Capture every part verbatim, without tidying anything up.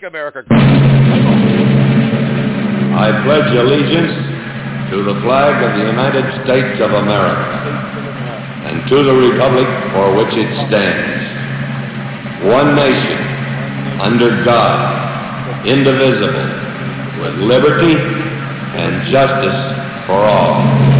America. I pledge allegiance to the flag of the United States of America and to the republic for which it stands, one nation, under God, indivisible, with liberty and justice for all.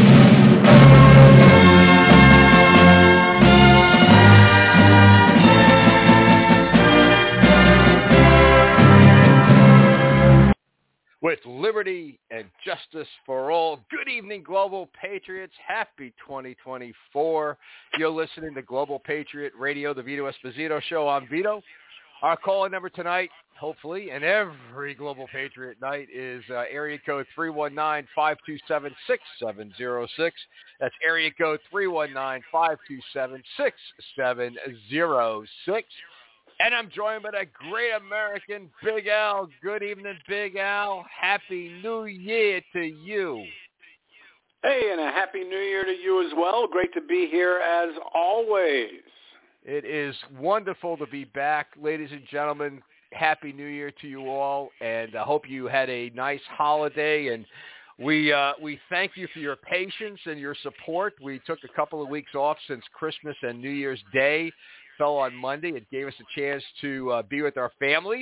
With liberty and justice for all. Good evening, Global Patriots. Happy twenty twenty-four. You're listening to Global Patriot Radio, the Vito Esposito Show. I'm Vito. Our call number tonight, hopefully, and every Global Patriot night is uh, area code three one nine, five two seven, six seven zero six. That's area code three one nine, five two seven, six seven zero six. And I'm joined by that great American, Big Al. Good evening, Big Al. Happy New Year to you. Hey, and a Happy New Year to you as well. Great to be here as always. It is wonderful to be back. Ladies and gentlemen, Happy New Year to you all, and I hope you had a nice holiday. And we uh, we thank you for your patience and your support. We took a couple of weeks off since Christmas and New Year's Day fell on Monday. It gave us a chance to uh, be with our families.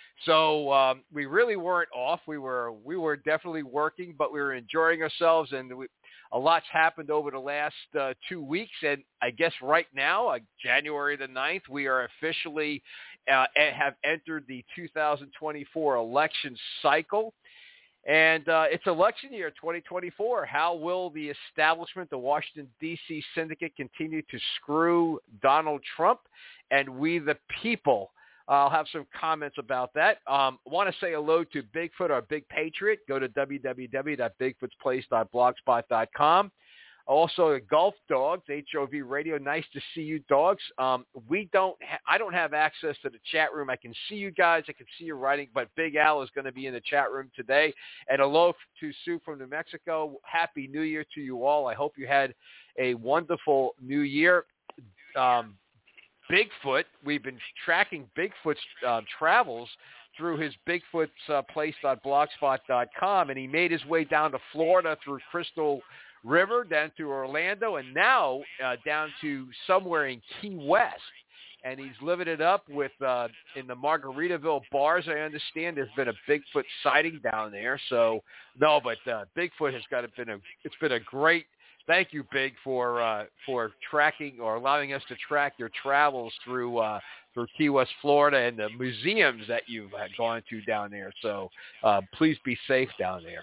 So um, we really weren't off. We were we were definitely working, but we were enjoying ourselves, and we, a lot's happened over the last uh, two weeks. And I guess right now, uh, January the ninth, we are officially uh, have entered the two thousand twenty-four election cycle. And uh, it's election year twenty twenty-four. How will the establishment, the Washington, D C syndicate, continue to screw Donald Trump and we the people? I'll have some comments about that. Um, I want to say hello to Bigfoot, our big patriot. Go to w w w dot bigfoots place dot blogspot dot com. Also, Gulf Dogs, H O V Radio. Nice to see you, dogs. Um, we don't. Ha- I don't have access to the chat room. I can see you guys. I can see you writing. But Big Al is going to be in the chat room today. And hello to Sue from New Mexico. Happy New Year to you all. I hope you had a wonderful New Year. Um, Bigfoot. We've been tracking Bigfoot's uh, travels through his bigfoots place dot blogspot dot com, and he made his way down to Florida through Crystal River, down to Orlando, and now uh, down to somewhere in Key West. And he's living it up with uh, in the Margaritaville bars. I understand there's been a Bigfoot sighting down there. So no, but uh, Bigfoot has got it been a it's been a great. Thank you, Big, for uh, for tracking or allowing us to track your travels through uh, through Key West, Florida, and the museums that you've uh, gone to down there. So uh, please be safe down there.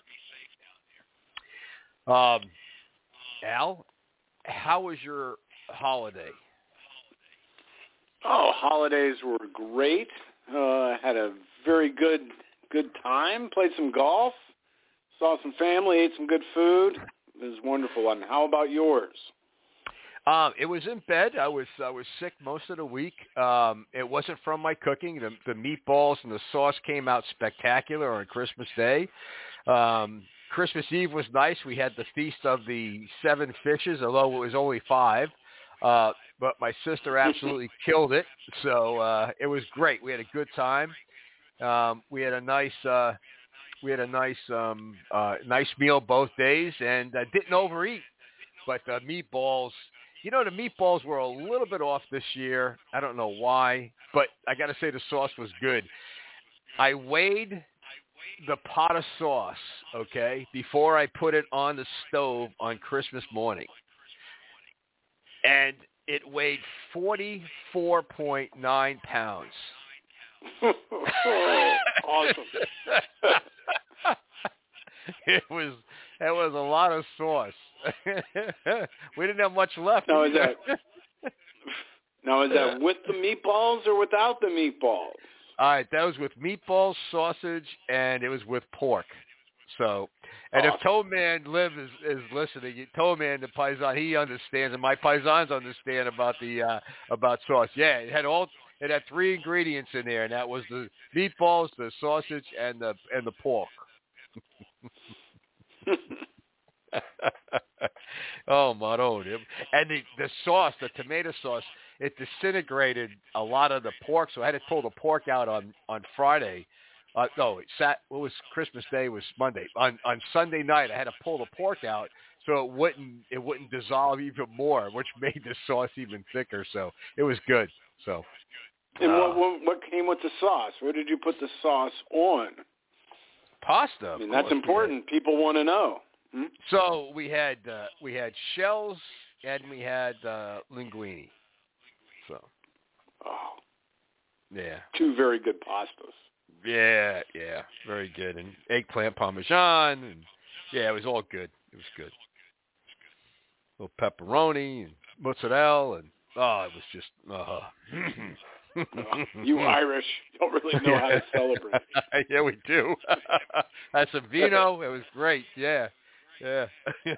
Um, Al, how was your holiday? Oh, holidays were great. Uh, had a very good good time. Played some golf. Saw some family. Ate some good food. It was wonderful. And how about yours? Um, it was in bed. I was I was sick most of the week. Um, it wasn't from my cooking. The, the meatballs and the sauce came out spectacular on Christmas Day. Um, Christmas Eve was nice. We had the Feast of the Seven Fishes, although it was only five. Uh, but my sister absolutely killed it. So uh, it was great. We had a good time. Um, we had a nice uh, we had a nice um, uh, nice meal both days, and uh, didn't overeat. But the meatballs, you know, the meatballs were a little bit off this year. I don't know why, but I got to say the sauce was good. I weighed the pot of sauce, okay, before I put it on the stove on Christmas morning. And it weighed forty-four point nine pounds. Awesome. It was it was a lot of sauce. We didn't have much left. Now is that now is that with the meatballs or without the meatballs? All right, that was with meatballs, sausage, and it was with pork. So, and awesome. If Toe Man Liv is, is listening, Toe Man the Paisan, he understands, and my Paisans understand about the uh, about sauce. Yeah, it had all it had three ingredients in there, and that was the meatballs, the sausage, and the and the pork. Oh, my own. And the, the sauce, the tomato sauce, it disintegrated a lot of the pork, so I had to pull the pork out on, on Friday. Uh, no, it sat, what was Christmas Day was Monday. On on Sunday night, I had to pull the pork out so it wouldn't it wouldn't dissolve even more, which made the sauce even thicker. So it was good. So. And uh, what, what what came with the sauce? Where did you put the sauce on? Pasta. I mean, that's important. People want to know. Hmm? So we had uh, we had shells and we had uh, linguine. So. Oh. Yeah. Two very good pastas. Yeah, yeah, very good. And eggplant parmesan, and yeah, it was all good. It was good. A little pepperoni and mozzarella, and oh, it was just. Uh, oh, you Irish don't really know how to celebrate. Yeah, we do. Had some vino. It was great. Yeah, yeah.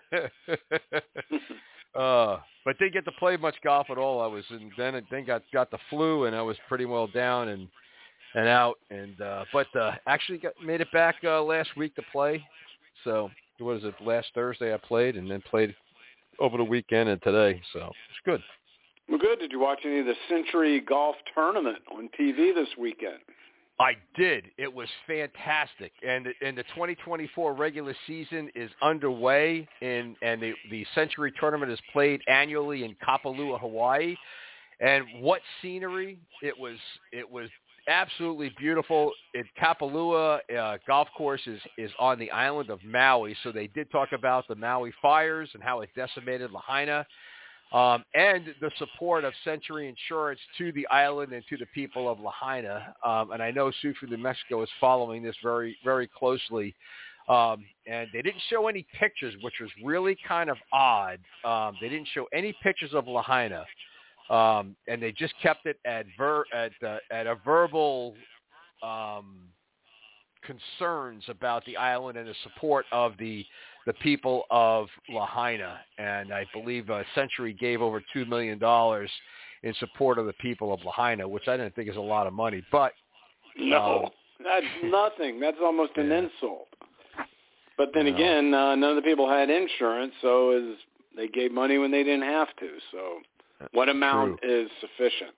uh, but didn't get to play much golf at all. I was in, then then got got the flu, and I was pretty well down and. and out, and uh, but uh, actually got, made it back uh, last week to play. So what is it? Last Thursday I played, and then played over the weekend and today. So it's good. Well, good. Did you watch any of the Century Golf Tournament on T V this weekend? I did. It was fantastic, and and the twenty twenty-four regular season is underway, and and the the Century Tournament is played annually in Kapalua, Hawaii. And what scenery! It was it was. Absolutely beautiful. It, Kapalua uh, golf course is, is on the island of Maui, so they did talk about the Maui fires and how it decimated Lahaina, um, and the support of Century Insurance to the island and to the people of Lahaina. Um, and I know Sioux from New Mexico is following this very, very closely. Um, and they didn't show any pictures, which was really kind of odd. Um, they didn't show any pictures of Lahaina. Um, and they just kept it at ver- at uh, at a verbal um, concerns about the island and the support of the the people of Lahaina. And I believe uh, Century gave over two million dollars in support of the people of Lahaina, which I didn't think is a lot of money. But no, um, that's nothing. That's almost an yeah. insult. But then No. again, uh, none of the people had insurance, so is they gave money when they didn't have to. So. What amount True. is sufficient?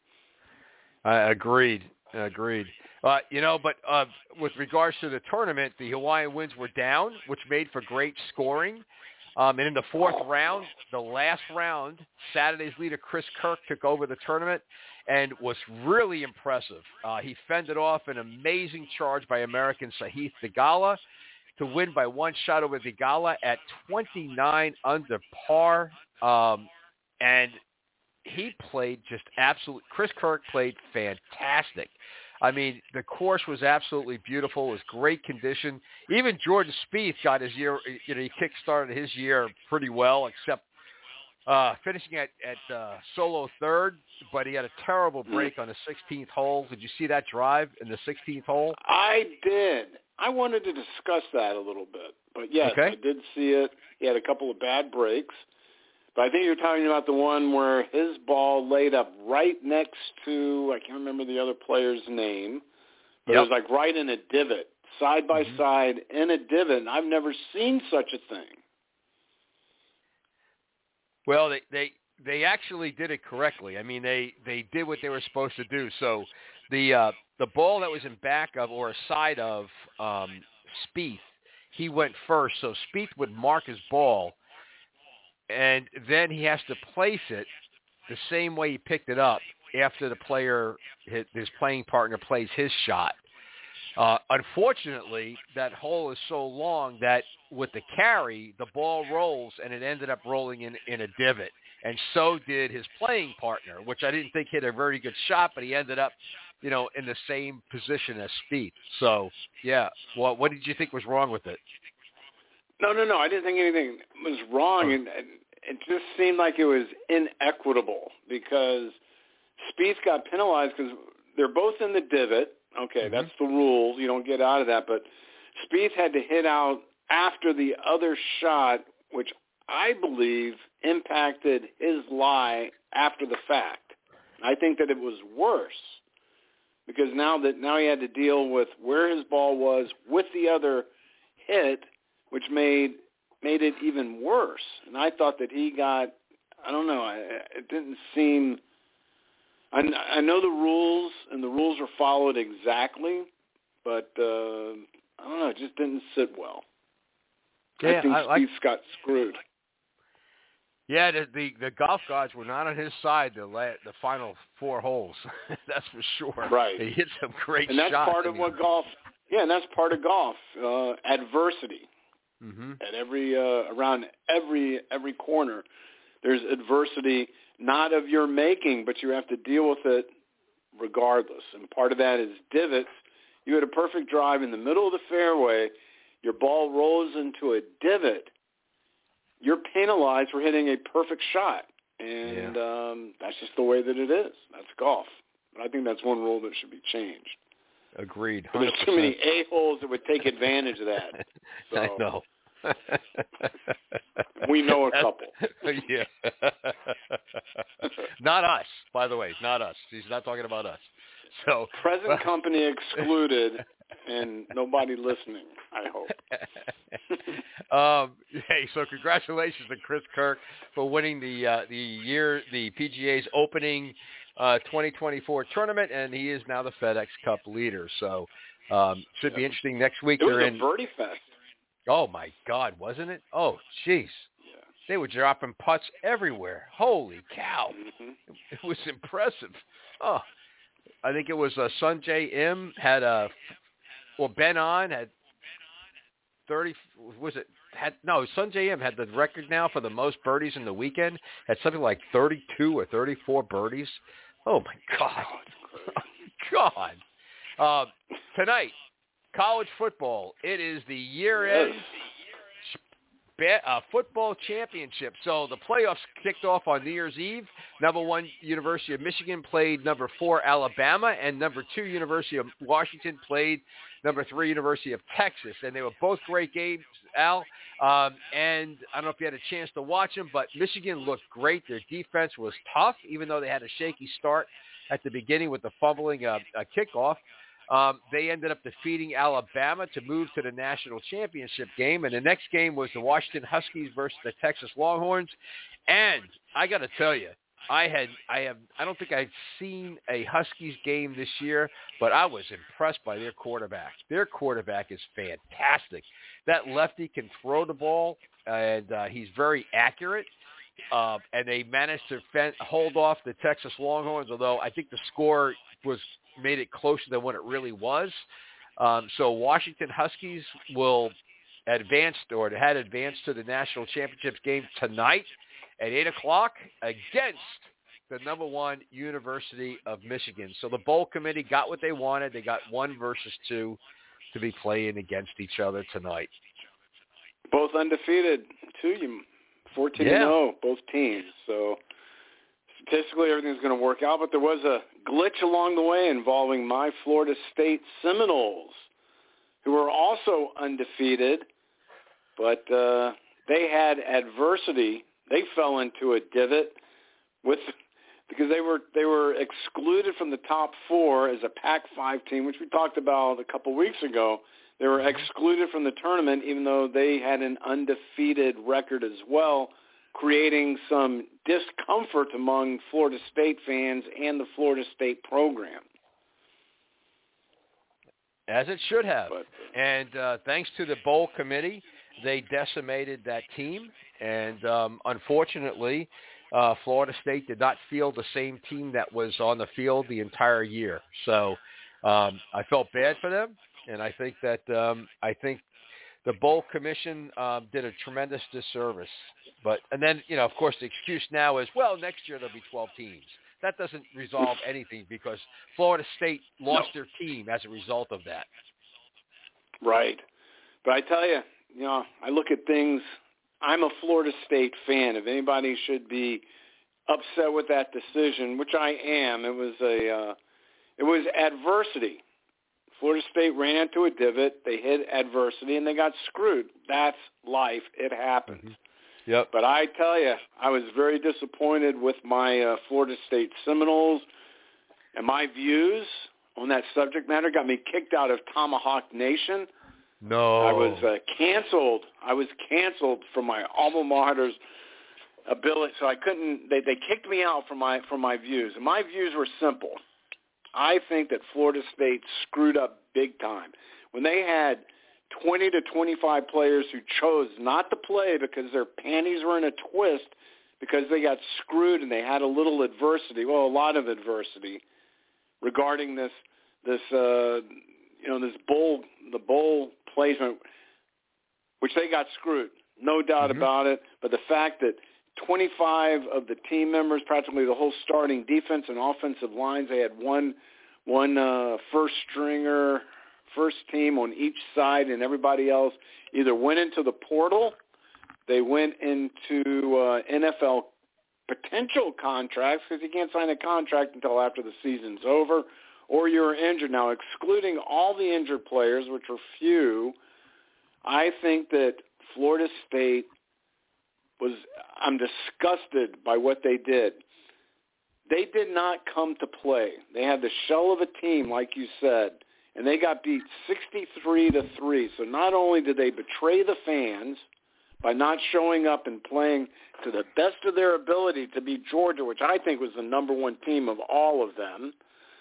I agreed. Agreed. Uh, you know, but uh, with regards to the tournament, the Hawaiian Winds were down, which made for great scoring. Um, and in the fourth round, the last round, Saturday's leader Chris Kirk took over the tournament and was really impressive. Uh, he fended off an amazing charge by American Sahith Theegala to win by one shot over Theegala at twenty-nine under par. Um, and he played just absolutely – Chris Kirk played fantastic. I mean, the course was absolutely beautiful. It was great condition. Even Jordan Spieth got his year – you know, he kick-started his year pretty well, except uh, finishing at, at uh, solo third, but he had a terrible break on the sixteenth hole. Did you see that drive in the sixteenth hole? I did. I wanted to discuss that a little bit. But, yes, okay. I did see it. He had a couple of bad breaks. But I think you're talking about the one where his ball laid up right next to, I can't remember the other player's name, but yep. It was like right in a divot, side by mm-hmm. side in a divot. And I've never seen such a thing. Well, they, they they actually did it correctly. I mean, they, they did what they were supposed to do. So the uh, the ball that was in back of or side of um, Spieth, he went first. So Spieth would mark his ball. And then he has to place it the same way he picked it up after the player, his playing partner, plays his shot. Uh, unfortunately, that hole is so long that with the carry, the ball rolls, and it ended up rolling in, in a divot. And so did his playing partner, which I didn't think hit a very good shot, but he ended up, you know, in the same position as Spieth. So, yeah, well, what did you think was wrong with it? No, no, no. I didn't think anything was wrong, and it just seemed like it was inequitable because Spieth got penalized because they're both in the divot. Okay, mm-hmm. That's the rules. You don't get out of that. But Spieth had to hit out after the other shot, which I believe impacted his lie after the fact. I think that it was worse because now that now he had to deal with where his ball was with the other hit, which made made it even worse. And I thought that he got, I don't know, it didn't seem I, I know the rules, and the rules are followed exactly, but uh, I don't know, it just didn't sit well. Yeah, I think I, Spieth got screwed. Yeah, the, the the golf gods were not on his side the la- the final four holes. That's for sure. Right. He hit some great and that's shots. part of what golf. Yeah, and that's part of golf. Uh, adversity. Mm-hmm. At every uh, around every every corner, there's adversity, not of your making, but you have to deal with it regardless. And part of that is divots. You had a perfect drive in the middle of the fairway. Your ball rolls into a divot. You're penalized for hitting a perfect shot. And yeah. um, that's just the way that it is. That's golf. I think that's one rule that should be changed. Agreed. There's too many a-holes that would take advantage of that. So, I know. We know a couple. Yeah. Not us, by the way. Not us. He's not talking about us. So present company excluded, and nobody listening, I hope. um, hey, so congratulations to Chris Kirk for winning the uh, the year the P G A's opening uh, twenty twenty-four tournament, and he is now the FedEx Cup leader. So um, should yep. be interesting next week. It was They're a in birdie fest. Oh my God, wasn't it? Oh, jeez. Yeah. They were dropping putts everywhere. Holy cow. Mm-hmm. It was impressive. Oh, I think it was uh, Sunjay M had a, well, Ben On had thirty, was it, had, no, Sunjay M had the record now for the most birdies in the weekend. Had something like thirty-two or thirty-four birdies. Oh my God. Oh, God. Uh, tonight, college football. It is the year-end uh, football championship. So the playoffs kicked off on New Year's Eve. Number one, University of Michigan played number four, Alabama, and number two, University of Washington played number three, University of Texas. And they were both great games, Al. Um, and I don't know if you had a chance to watch them, but Michigan looked great. Their defense was tough, even though they had a shaky start at the beginning with the fumbling uh, uh, kickoff. Um, they ended up defeating Alabama to move to the national championship game. And the next game was the Washington Huskies versus the Texas Longhorns. And I got to tell you, I had, I have, I don't think I've seen a Huskies game this year, but I was impressed by their quarterback. Their quarterback is fantastic. That lefty can throw the ball, and uh, he's very accurate. Uh, and they managed to fend, hold off the Texas Longhorns, although I think the score was made it closer than what it really was. Um, so Washington Huskies will advance, or had advanced to the national championships game tonight at eight o'clock against the number one University of Michigan. So the bowl committee got what they wanted. They got one versus two to be playing against each other tonight. Both undefeated, too. fourteen and oh, both teams. So statistically, everything's going to work out. But there was a glitch along the way involving my Florida State Seminoles, who are also undefeated, but uh, they had adversity. They fell into a divot with because they were they were excluded from the top four as a Pac five team, which we talked about a couple weeks ago. They were excluded from the tournament, even though they had an undefeated record as well, creating some discomfort among Florida State fans and the Florida State program. As it should have. But, and uh, thanks to the bowl committee, they decimated that team. And um, unfortunately, uh, Florida State did not field the same team that was on the field the entire year. So um, I felt bad for them. And I think that um, I think the bowl commission um, did a tremendous disservice. But and then you know, of course, the excuse now is, well, next year there'll be twelve teams. That doesn't resolve anything because Florida State lost no. their team as a result of that. Right, but I tell you, you know, I look at things. I'm a Florida State fan. If anybody should be upset with that decision, which I am, it was a uh, it was adversity. Florida State ran into a divot. They hit adversity, and they got screwed. That's life. It happens. Mm-hmm. Yep. But I tell you, I was very disappointed with my uh, Florida State Seminoles, and my views on that subject matter got me kicked out of Tomahawk Nation. No. I was uh, canceled. I was canceled from my alma maters ability. So I couldn't. They they kicked me out for my for my views, and my views were simple. I think that Florida State screwed up big time when they had twenty to twenty-five players who chose not to play because their panties were in a twist because they got screwed and they had a little adversity, well, a lot of adversity regarding this this uh, you know this bowl the bowl placement, which they got screwed, no doubt mm-hmm. about it. But the fact that twenty-five of the team members, practically the whole starting defense and offensive lines, they had one one uh, first stringer, first team on each side, and everybody else either went into the portal, they went into uh, N F L potential contracts because you can't sign a contract until after the season's over, or you're injured. Now, excluding all the injured players, which were few, I think that Florida State was, I'm disgusted by what they did. They did not come to play. They had the shell of a team, like you said, and they got beat sixty-three to three. So not only did they betray the fans by not showing up and playing to the best of their ability to beat Georgia, which I think was the number one team of all of them,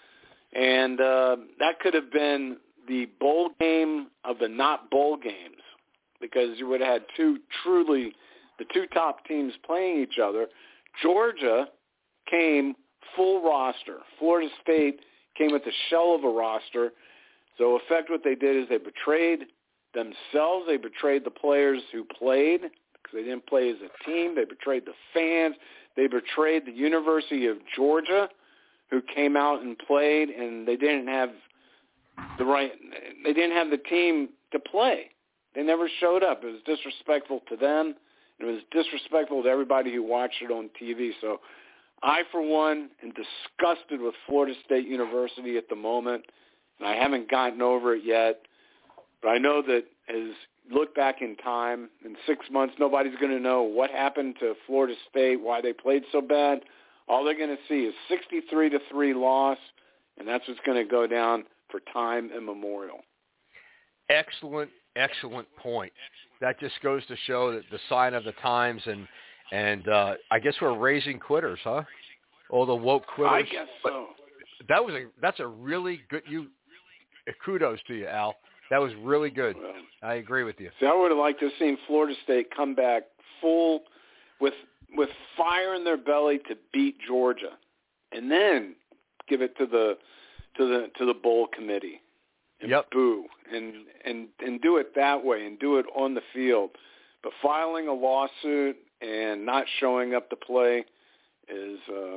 and uh, that could have been the bowl game of the not bowl games, because you would have had two truly the two top teams playing each other. Georgia came full roster. Florida State came with the shell of a roster. So, in effect, what they did is they betrayed themselves. They betrayed the players who played because they didn't play as a team. They betrayed the fans. They betrayed the University of Georgia, who came out and played, and they didn't have the right. They didn't have the team to play. They never showed up. It was disrespectful to them. It was disrespectful to everybody who watched it on T V. So I, for one, am disgusted with Florida State University at the moment, and I haven't gotten over it yet. But I know that as you look back in time, in six months, nobody's going to know what happened to Florida State, why they played so bad. All they're going to see is sixty-three to three loss, and that's what's going to go down for time immemorial. Excellent, excellent point. That just goes to show that the sign of the times, and and uh, I guess we're raising quitters, huh? All the woke quitters. I guess so. But that was a that's a really good. You kudos to you, Al. That was really good. Well, I agree with you. See, I would have liked to have seen Florida State come back full with with fire in their belly to beat Georgia, and then give it to the to the to the bowl committee. And yep. boo, and, and and do it that way, and do it on the field. But filing a lawsuit and not showing up to play is, uh,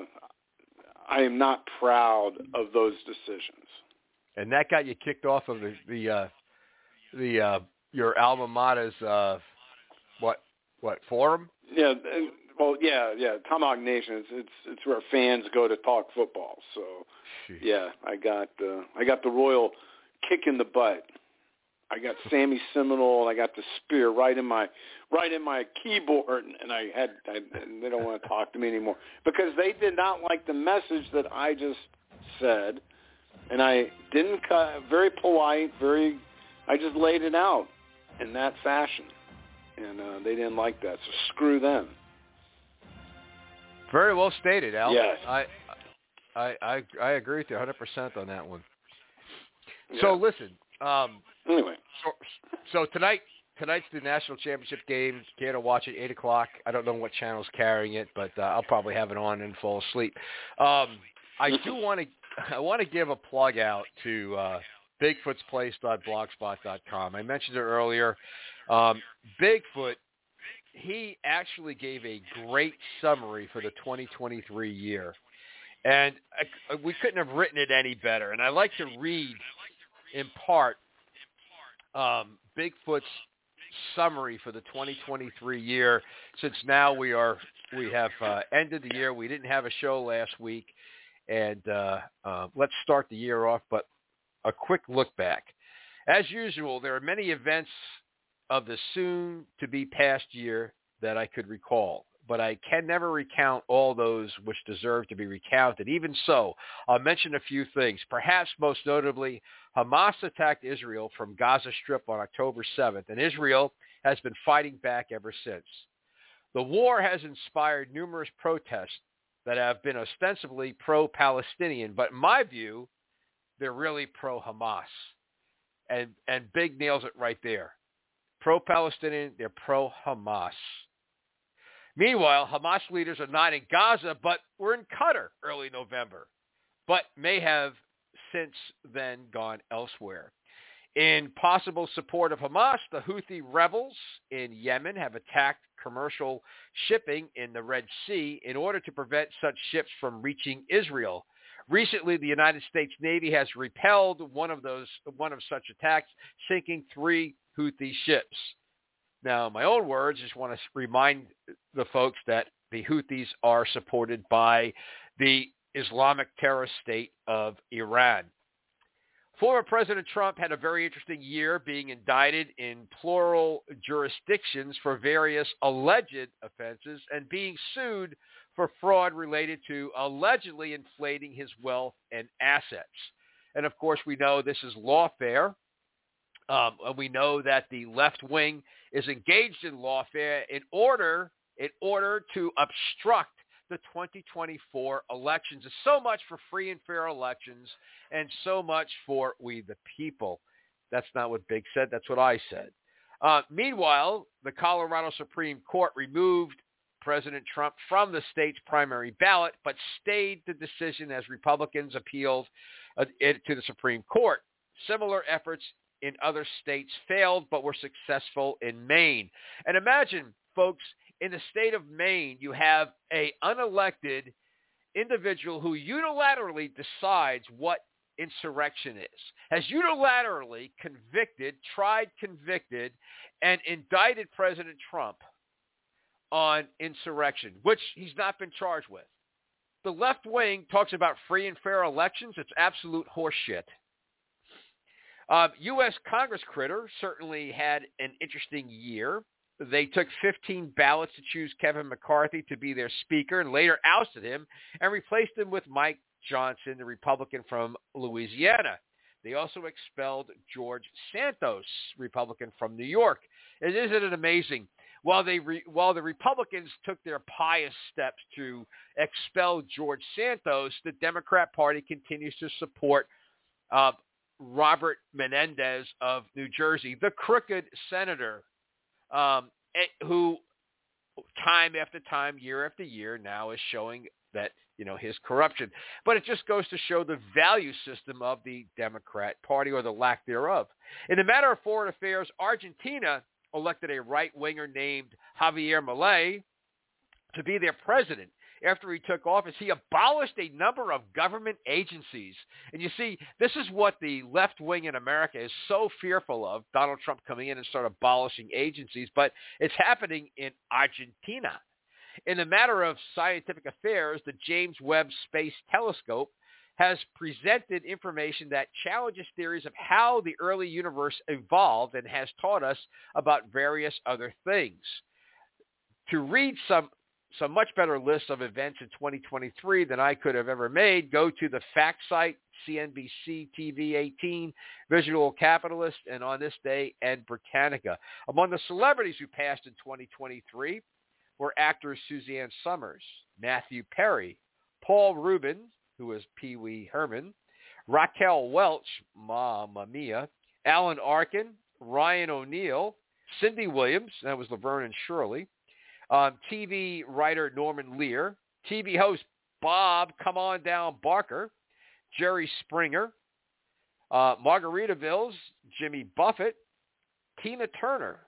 I am not proud of those decisions. And that got you kicked off of the the uh, the uh, your alma mater's uh, what what forum? Yeah, and, well, yeah, yeah. Tomahawk Nation. It's, it's it's where fans go to talk football. So, Jeez. yeah, I got uh, I got the royal kick in the butt. I got Sammy Seminole, and I got the spear right in my right in my keyboard, and I had I, and they don't want to talk to me anymore because they did not like the message that I just said, and I didn't cut. Very polite, very. I just laid it out in that fashion, and uh, they didn't like that. So screw them. Very well stated, Al. Yes. I I I, I agree with you one hundred percent on that one. Yeah. So listen. Um, anyway, so, so tonight, tonight's the national championship game. Get to watch it eight o'clock. I don't know what channel's carrying it, but uh, I'll probably have it on and fall asleep. Um, I do want to, I want to give a plug out to uh, Bigfoot's Place dot blogspot dot com. I mentioned it earlier. Um, Bigfoot, he actually gave a great summary for the twenty twenty-three year, and I, we couldn't have written it any better. And I like to read, in part, um, Bigfoot's summary for the twenty twenty-three year, since now we are we have uh, ended the year. We didn't have a show last week, and uh, uh, let's start the year off, but a quick look back. As usual, there are many events of the soon-to-be past year that I could recall, but I can never recount all those which deserve to be recounted. Even so, I'll mention a few things. Perhaps most notably, Hamas attacked Israel from Gaza Strip on October seventh, and Israel has been fighting back ever since. The war has inspired numerous protests that have been ostensibly pro-Palestinian, but in my view, they're really pro-Hamas. And, and Big nails it right there. Pro-Palestinian, they're pro-Hamas. Meanwhile, Hamas leaders are not in Gaza, but were in Qatar early November, but may have since then gone elsewhere. In possible support of Hamas, the Houthi rebels in Yemen have attacked commercial shipping in the Red Sea in order to prevent such ships from reaching Israel. Recently, the United States Navy has repelled one of those, one of such attacks, sinking three Houthi ships. Now, in my own words, just want to remind the folks that the Houthis are supported by the Islamic terrorist state of Iran. Former President Trump had a very interesting year, being indicted in plural jurisdictions for various alleged offenses and being sued for fraud related to allegedly inflating his wealth and assets. And of course, we know this is lawfare. Um, and we know that the left wing is engaged in lawfare in order, in order to obstruct the twenty twenty-four elections. It's so much for free and fair elections and so much for we the people. That's not what Big said. That's what I said. Uh, meanwhile, the Colorado Supreme Court removed President Trump from the state's primary ballot, but stayed the decision as Republicans appealed uh, it to the Supreme Court. Similar efforts in other states failed, but were successful in Maine. And imagine, folks, in the state of Maine, you have a unelected individual who unilaterally decides what insurrection is, has unilaterally convicted, tried, convicted, and indicted President Trump on insurrection, which he's not been charged with. The left wing talks about free and fair elections. It's absolute horseshit. Uh, U S Congress critter certainly had an interesting year. They took fifteen ballots to choose Kevin McCarthy to be their speaker and later ousted him and replaced him with Mike Johnson, the Republican from Louisiana. They also expelled George Santos, Republican from New York. And isn't it amazing? While they re, while the Republicans took their pious steps to expel George Santos, the Democrat Party continues to support uh, Robert Menendez of New Jersey, the crooked senator, um, who time after time, year after year now is showing that, you know, his corruption. But it just goes to show the value system of the Democrat Party, or the lack thereof. In the matter of foreign affairs, Argentina elected a right-winger named Javier Milei to be their president. After he took office, he abolished a number of government agencies. And you see, this is what the left wing in America is so fearful of, Donald Trump coming in and start abolishing agencies, but it's happening in Argentina. In the matter of scientific affairs, the James Webb Space Telescope has presented information that challenges theories of how the early universe evolved and has taught us about various other things. To read some some much better lists of events in twenty twenty-three than I could have ever made, go to the fact site, C N B C T V eighteen, Visual Capitalist, and On This Day, and Britannica. Among the celebrities who passed in twenty twenty-three were actors Suzanne Summers, Matthew Perry, Paul Rubin, who was Pee Wee Herman, Raquel Welch, Mamma Mia, Alan Arkin, Ryan O'Neal, Cindy Williams, that was Laverne and Shirley, um, T V writer Norman Lear, T V host Bob Come On Down Barker, Jerry Springer, uh, Margaritaville's Jimmy Buffett, Tina Turner,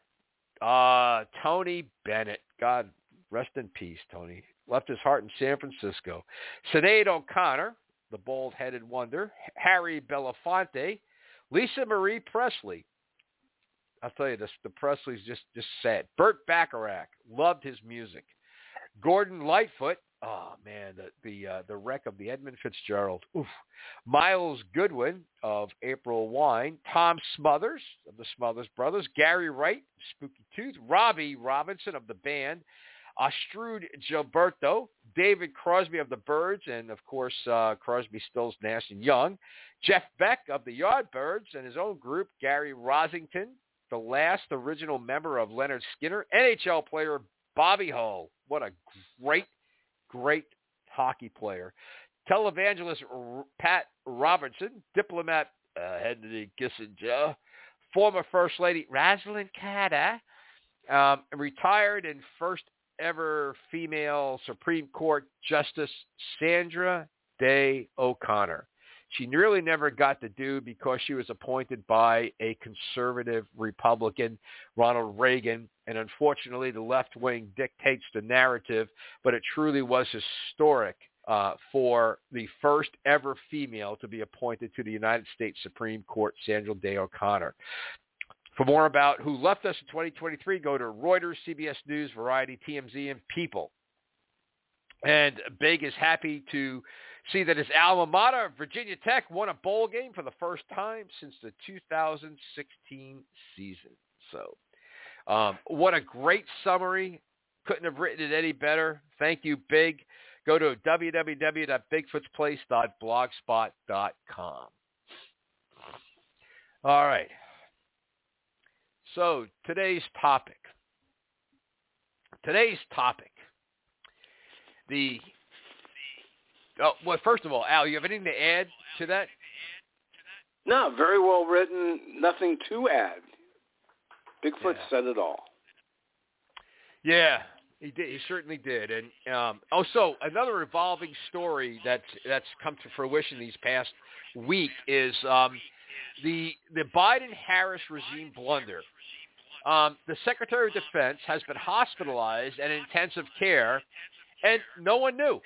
uh, Tony Bennett, God rest in peace, Tony, left his heart in San Francisco, Sinead O'Connor, the bald-headed wonder, Harry Belafonte, Lisa Marie Presley. I'll tell you this, the Presleys just, just sad. Burt Bacharach, loved his music. Gordon Lightfoot, oh man, the the, uh, the wreck of the Edmund Fitzgerald. Oof. Miles Goodwin of April Wine, Tom Smothers of the Smothers Brothers, Gary Wright, Spooky Tooth, Robbie Robinson of the band, Astrud Gilberto, David Crosby of the Byrds, and of course uh, Crosby, Stills, Nash and Young, Jeff Beck of the Yardbirds and his own group, Gary Rosington, the last original member of Leonard Skinner, N H L player Bobby Hull, what a great, great hockey player. Televangelist R- Pat Robertson, diplomat uh, Henry Kissinger, former First Lady Rosalind Carter, um, retired and first ever female Supreme Court Justice Sandra Day O'Connor. She nearly never got to do because she was appointed by a conservative Republican, Ronald Reagan, and unfortunately the left wing dictates the narrative, but it truly was historic uh, for the first ever female to be appointed to the United States Supreme Court, Sandra Day O'Connor. For more about who left us in twenty twenty-three, go to Reuters, C B S News, Variety, T M Z, and People. And Big is happy to see that his alma mater, Virginia Tech, won a bowl game for the first time since the two thousand sixteen season. So um, what a great summary. Couldn't have written it any better. Thank you, Big. Go to w w w dot bigfoots place dot blogspot dot com. All right. So today's topic. Today's topic. The oh, well, first of all, Al, you have anything to add to that? No, very well written. Nothing to add. Bigfoot Yeah. said it all. Yeah, he did. He certainly did. And um, also, another evolving story that's that's come to fruition these past week is um, the the Biden-Harris regime blunder. Um, the Secretary of Defense has been hospitalized and in intensive care, and no one knew.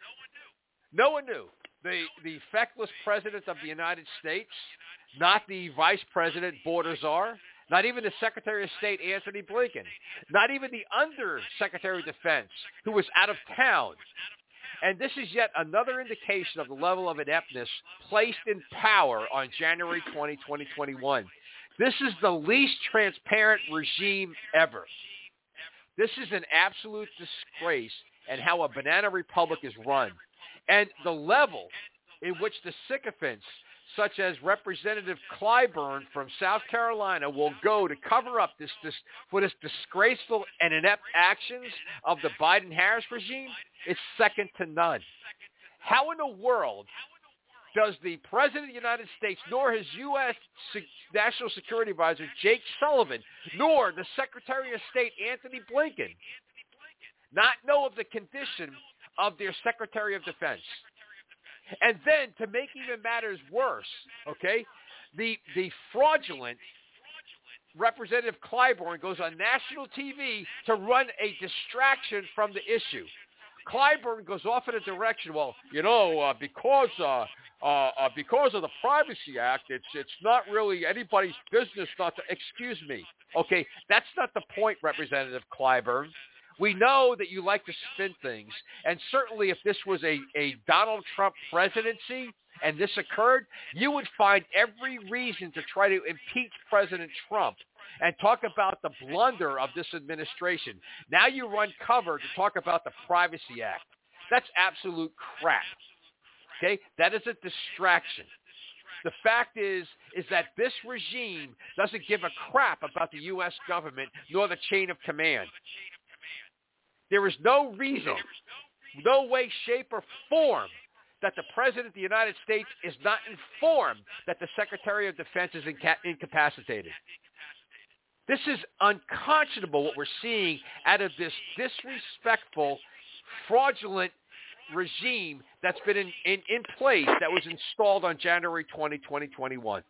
No one knew. The the feckless President of the United States, not the Vice President Border Czar, not even the Secretary of State Antony Blinken, not even the Under-Secretary of Defense, who was out of town. And this is yet another indication of the level of ineptness placed in power on January twentieth, twenty twenty-one. This is the least transparent regime ever. This is an absolute disgrace and how a banana republic is run. And the level in which the sycophants, such as Representative Clyburn from South Carolina, will go to cover up this, this for this disgraceful and inept actions of the Biden-Harris regime, it's second to none. How in the world does the President of the United States, nor his U S National Security Advisor, Jake Sullivan, nor the Secretary of State, Antony Blinken, not know of the condition of their Secretary of Defense? And then, to make even matters worse, okay, the the fraudulent Representative Clyburn goes on national T V to run a distraction from the issue. Clyburn goes off in a direction, well, you know, uh, because uh, uh, uh, because of the Privacy Act, it's it's not really anybody's business not to, excuse me. Okay, that's not the point, Representative Clyburn. We know that you like to spin things, and certainly if this was a, a Donald Trump presidency and this occurred, you would find every reason to try to impeach President Trump and talk about the blunder of this administration. Now you run cover to talk about the Privacy Act. That's absolute crap. Okay? That is a distraction. The fact is, is that this regime doesn't give a crap about the U S government nor the chain of command. There is no reason, no way, shape, or form that the President of the United States is not informed that the Secretary of Defense is inca- incapacitated. This is unconscionable what we're seeing out of this disrespectful, fraudulent regime that's been in, in, in place that was installed on January twentieth, twenty twenty-one.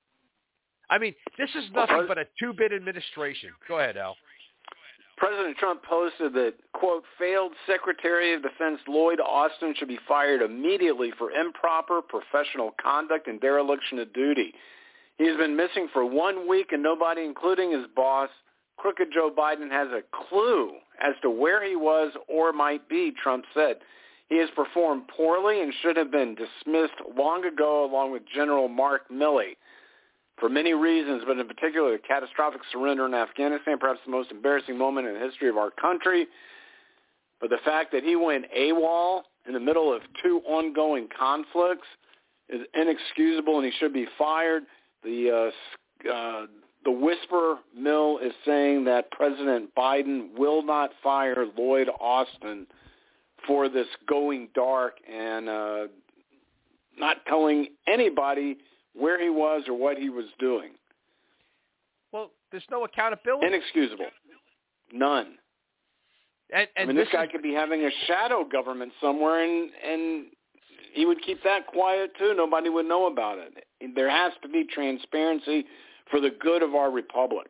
I mean, this is nothing but a two-bit administration. Go ahead, Al. President Trump posted that, quote, failed Secretary of Defense Lloyd Austin should be fired immediately for improper professional conduct and dereliction of duty. He has been missing for one week, and nobody, including his boss, crooked Joe Biden, has a clue as to where he was or might be, Trump said. He has performed poorly and should have been dismissed long ago, along with General Mark Milley. For many reasons, but in particular the catastrophic surrender in Afghanistan, perhaps the most embarrassing moment in the history of our country. But the fact that he went AWOL in the middle of two ongoing conflicts is inexcusable, and he should be fired. The uh, uh, the whisper mill is saying that President Biden will not fire Lloyd Austin for this going dark and uh, not telling anybody where he was or what he was doing. Well, there's no accountability. Inexcusable. None. And, and I mean, this, this guy is, could be having a shadow government somewhere, and, and he would keep that quiet, too. Nobody would know about it. There has to be transparency for the good of our republic.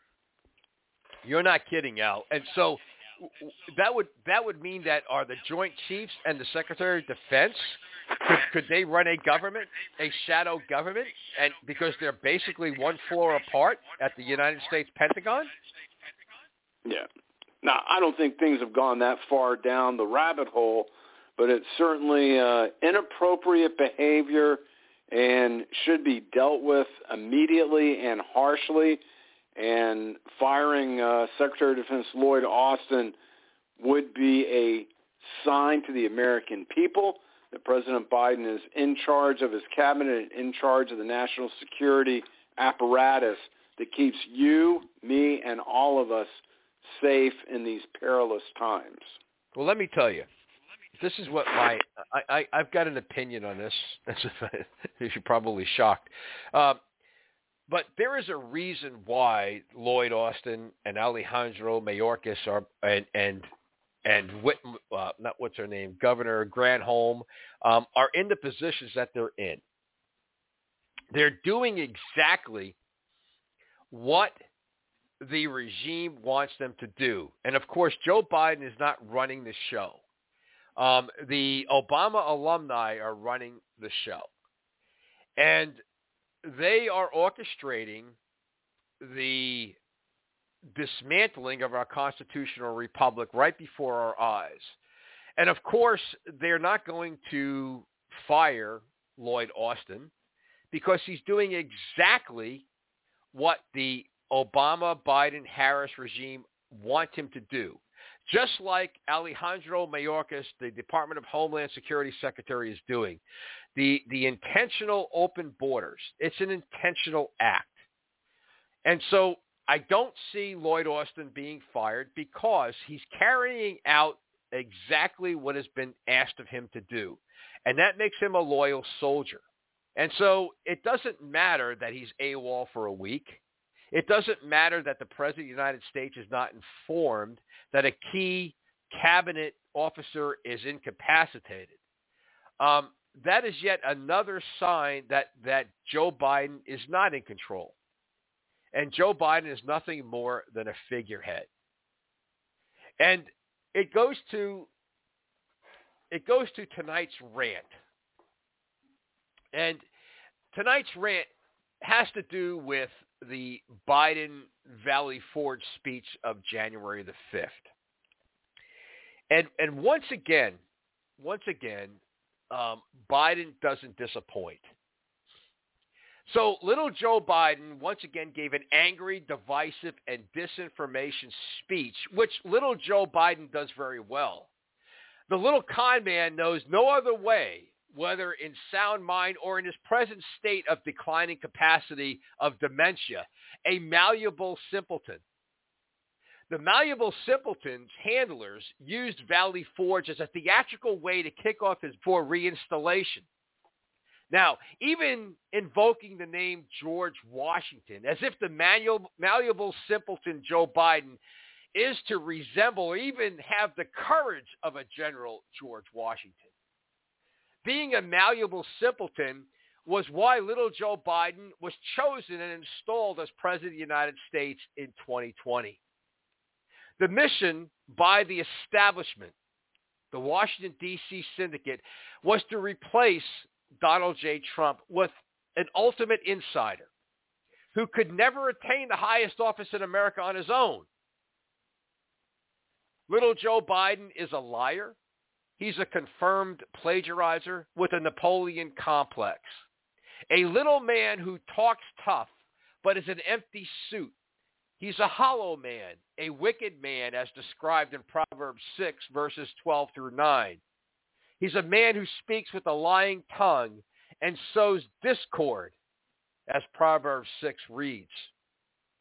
You're not kidding, Al. And so that would that would mean that are the Joint Chiefs and the Secretary of Defense, could, could they run a government, a shadow government, and because they're basically one floor apart at the United States Pentagon? Yeah. Now, I don't think things have gone that far down the rabbit hole, but it's certainly uh, inappropriate behavior and should be dealt with immediately and harshly. And firing uh, Secretary of Defense Lloyd Austin would be a sign to the American people that President Biden is in charge of his cabinet and in charge of the national security apparatus that keeps you, me, and all of us safe in these perilous times. Well, let me tell you, this is what my I, I I've got an opinion on this. You're probably shocked, uh, but there is a reason why Lloyd Austin and Alejandro Mayorkas are and and and Whit, uh, not what's her name, Governor Granholm um, are in the positions that they're in. They're doing exactly what the regime wants them to do. And, of course, Joe Biden is not running the show. Um, the Obama alumni are running the show. And they are orchestrating the dismantling of our constitutional republic right before our eyes. And, of course, they're not going to fire Lloyd Austin because he's doing exactly what the Obama, Biden, Harris regime want him to do. Just like Alejandro Mayorkas, the Department of Homeland Security Secretary, is doing. The, the intentional open borders. It's an intentional act. And so I don't see Lloyd Austin being fired because he's carrying out exactly what has been asked of him to do. And that makes him a loyal soldier. And so it doesn't matter that he's AWOL for a week. It doesn't matter that the President of the United States is not informed that a key cabinet officer is incapacitated. Um, that is yet another sign that, that Joe Biden is not in control. And Joe Biden is nothing more than a figurehead. And it goes to it goes to tonight's rant. And tonight's rant has to do with the Biden Valley Forge speech of January the fifth. And and once again, once again, um, Biden doesn't disappoint. So little Joe Biden once again gave an angry, divisive, and disinformation speech, which little Joe Biden does very well. The little con man knows no other way, whether in sound mind or in his present state of declining capacity of dementia, a malleable simpleton. The malleable simpleton's handlers used Valley Forge as a theatrical way to kick off his for reinstallation. Now, even invoking the name George Washington, as if the malleable, malleable simpleton Joe Biden is to resemble or even have the courage of a General George Washington. Being a malleable simpleton was why little Joe Biden was chosen and installed as President of the United States in twenty twenty. The mission by the establishment, the Washington, D C syndicate, was to replace Donald J. Trump with an ultimate insider who could never attain the highest office in America on his own. Little Joe Biden is a liar. He's a confirmed plagiarizer with a Napoleon complex. A little man who talks tough, but is an empty suit. He's a hollow man, a wicked man, as described in Proverbs six, verses twelve through nine. He's a man who speaks with a lying tongue and sows discord, as Proverbs six reads.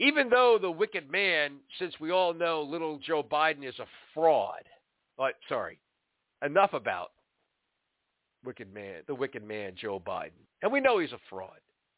Even though the wicked man, since we all know little Joe Biden is a fraud, but sorry, enough about wicked man, the wicked man, Joe Biden. And we know he's a fraud.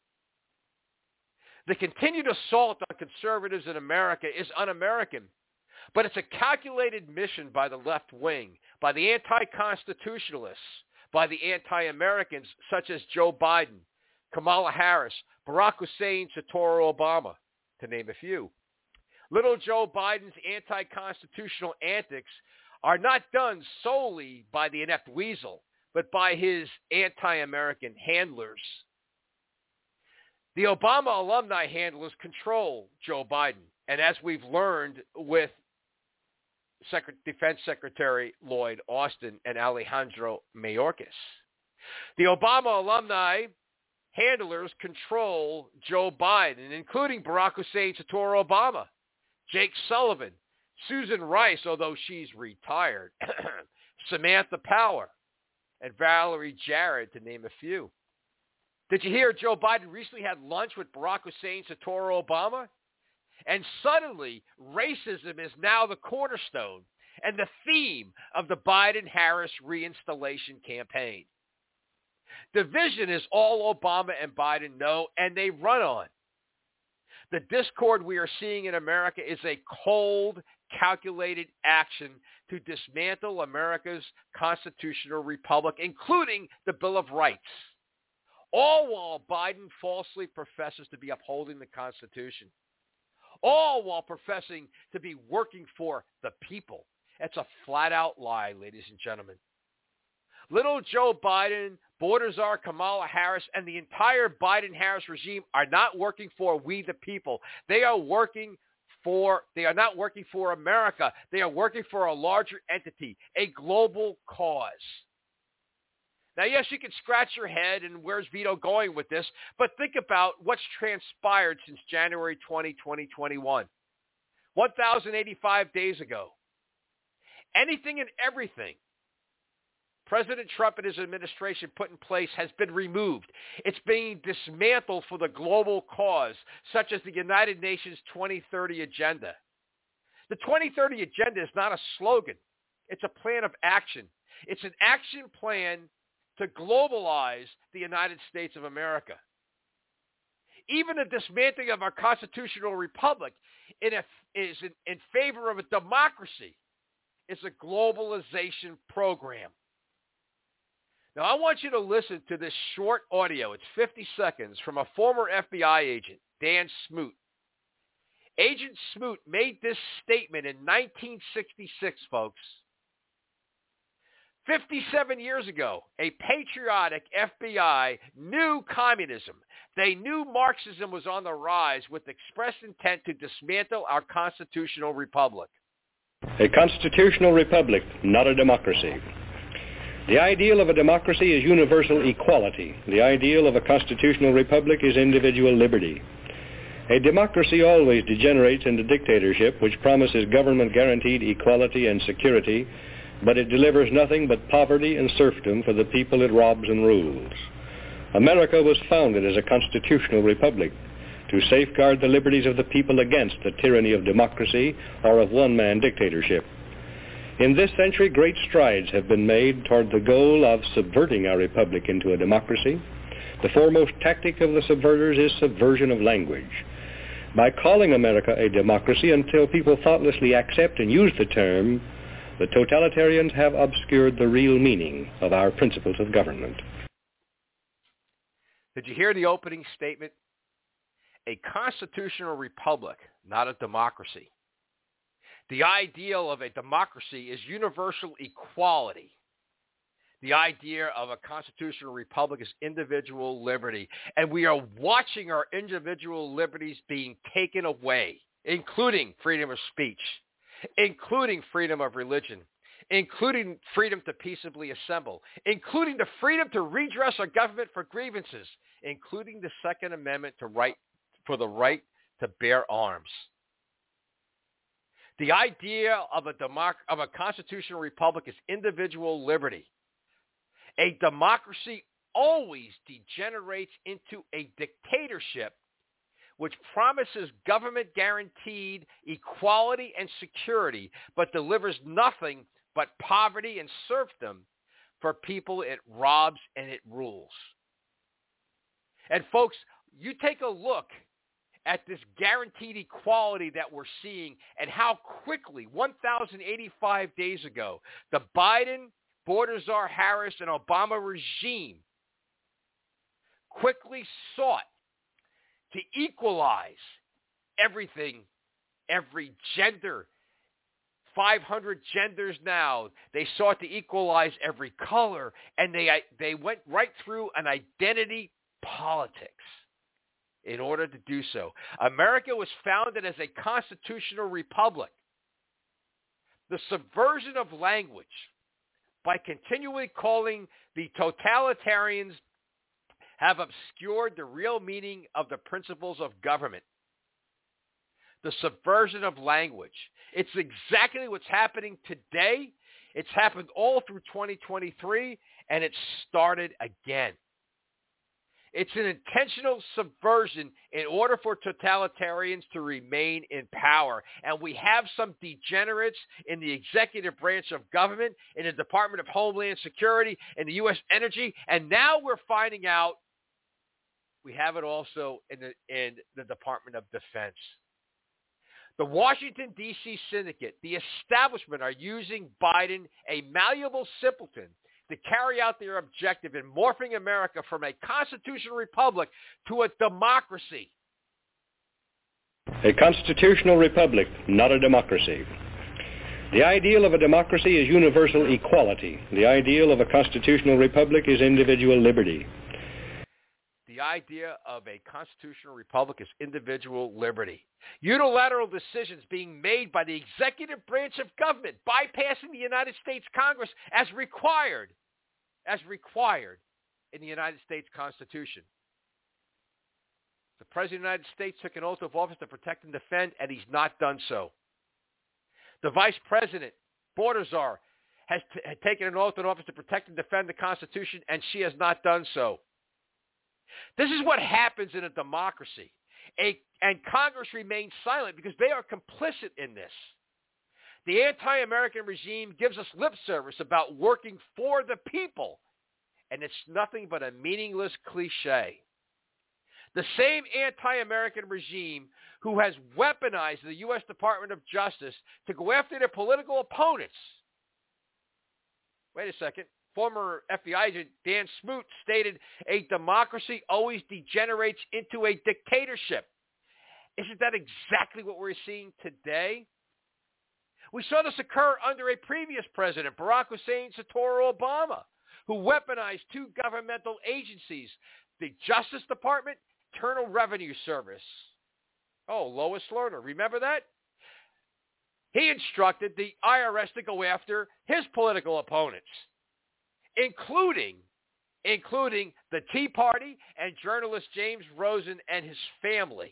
The continued assault on conservatives in America is un-American, but it's a calculated mission by the left wing, by the anti-constitutionalists, by the anti-Americans such as Joe Biden, Kamala Harris, Barack Hussein, Satoru Obama, to name a few. Little Joe Biden's anti-constitutional antics are not done solely by the inept weasel, but by his anti-American handlers. The Obama alumni handlers control Joe Biden, and as we've learned with Secret- Defense Secretary Lloyd Austin and Alejandro Mayorkas, the Obama alumni handlers control Joe Biden, including Barack Hussein, Satoru Obama, Jake Sullivan, Susan Rice, although she's retired, Samantha Power, and Valerie Jarrett, to name a few. Did you hear Joe Biden recently had lunch with Barack Hussein, Satoru Obama? And suddenly, racism is now the cornerstone and the theme of the Biden-Harris reinstallation campaign. Division is all Obama and Biden know, and they run on. The discord we are seeing in America is a cold, calculated action to dismantle America's constitutional republic, including the Bill of Rights, all while Biden falsely professes to be upholding the Constitution, all while professing to be working for the people. That's a flat-out lie, ladies and gentlemen. Little Joe Biden, border czar Kamala Harris, and the entire Biden-Harris regime are not working for we the people. They are working for, they are not working for America. They are working for a larger entity, a global cause. Now, yes, you can scratch your head and where's Vito going with this, but think about what's transpired since January twentieth, twenty twenty-one. one thousand eighty-five days ago. Anything and everything President Trump and his administration put in place has been removed. It's being dismantled for the global cause, such as the United Nations twenty thirty Agenda. The twenty thirty Agenda is not a slogan. It's a plan of action. It's an action plan to globalize the United States of America. Even the dismantling of our constitutional republic in a, is in, in favor of a democracy. It's a globalization program. Now, I want you to listen to this short audio. It's fifty seconds from a former F B I agent, Dan Smoot. Agent Smoot made this statement in nineteen sixty-six, folks. fifty-seven years ago, a patriotic F B I knew communism. They knew Marxism was on the rise with express intent to dismantle our constitutional republic. A constitutional republic, not a democracy. The ideal of a democracy is universal equality. The ideal of a constitutional republic is individual liberty. A democracy always degenerates into dictatorship, which promises government-guaranteed equality and security, but it delivers nothing but poverty and serfdom for the people it robs and rules. America was founded as a constitutional republic to safeguard the liberties of the people against the tyranny of democracy or of one-man dictatorship. In this century, great strides have been made toward the goal of subverting our republic into a democracy. The foremost tactic of the subverters is subversion of language. By calling America a democracy until people thoughtlessly accept and use the term, the totalitarians have obscured the real meaning of our principles of government. Did you hear the opening statement? A constitutional republic, not a democracy. The ideal of a democracy is universal equality. The idea of a constitutional republic is individual liberty. And we are watching our individual liberties being taken away, including freedom of speech, including freedom of religion, including freedom to peaceably assemble, including the freedom to redress our government for grievances, including the Second Amendment to right, for the right to bear arms. The idea of a, democ- of a constitutional republic is individual liberty. A democracy always degenerates into a dictatorship which promises government-guaranteed equality and security, but delivers nothing but poverty and serfdom for people it robs and it rules. And folks, you take a look at this guaranteed equality that we're seeing and how quickly, one thousand eighty-five days ago, the Biden, Bordazar, Harris, and Obama regime quickly sought to equalize everything, every gender, five hundred genders now. They sought to equalize every color, and they they went right through an identity politics in order to do so. America was founded as a constitutional republic. The subversion of language by continually calling the totalitarians have obscured the real meaning of the principles of government. The subversion of language. It's exactly what's happening today. It's happened all through twenty twenty-three, and it started again. It's an intentional subversion in order for totalitarians to remain in power. And we have some degenerates in the executive branch of government, in the Department of Homeland Security, in the U S Energy, and now we're finding out we have it also in the, in the Department of Defense. The Washington, D C syndicate, the establishment, are using Biden, a malleable simpleton, to carry out their objective in morphing America from a constitutional republic to a democracy. A constitutional republic, not a democracy. The ideal of a democracy is universal equality. The ideal of a constitutional republic is individual liberty. The idea of a constitutional republic is individual liberty. Unilateral decisions being made by the executive branch of government, bypassing the United States Congress as required, as required in the United States Constitution. The President of the United States took an oath of office to protect and defend, and he's not done so. The Vice President, Bordazar, has t- had taken an oath of office to protect and defend the Constitution, and she has not done so. This is what happens in a democracy. A, and Congress remains silent because they are complicit in this. The anti-American regime gives us lip service about working for the people, and it's nothing but a meaningless cliche. The same anti-American regime who has weaponized the U S Department of Justice to go after their political opponents. Wait a second. Former F B I agent Dan Smoot stated, a democracy always degenerates into a dictatorship. Isn't that exactly what we're seeing today? We saw this occur under a previous president, Barack Hussein Soetoro Obama, who weaponized two governmental agencies, the Justice Department, Internal Revenue Service. Oh, Lois Lerner, remember that? He instructed the I R S to go after his political opponents, including, including the Tea Party and journalist James Rosen and his family.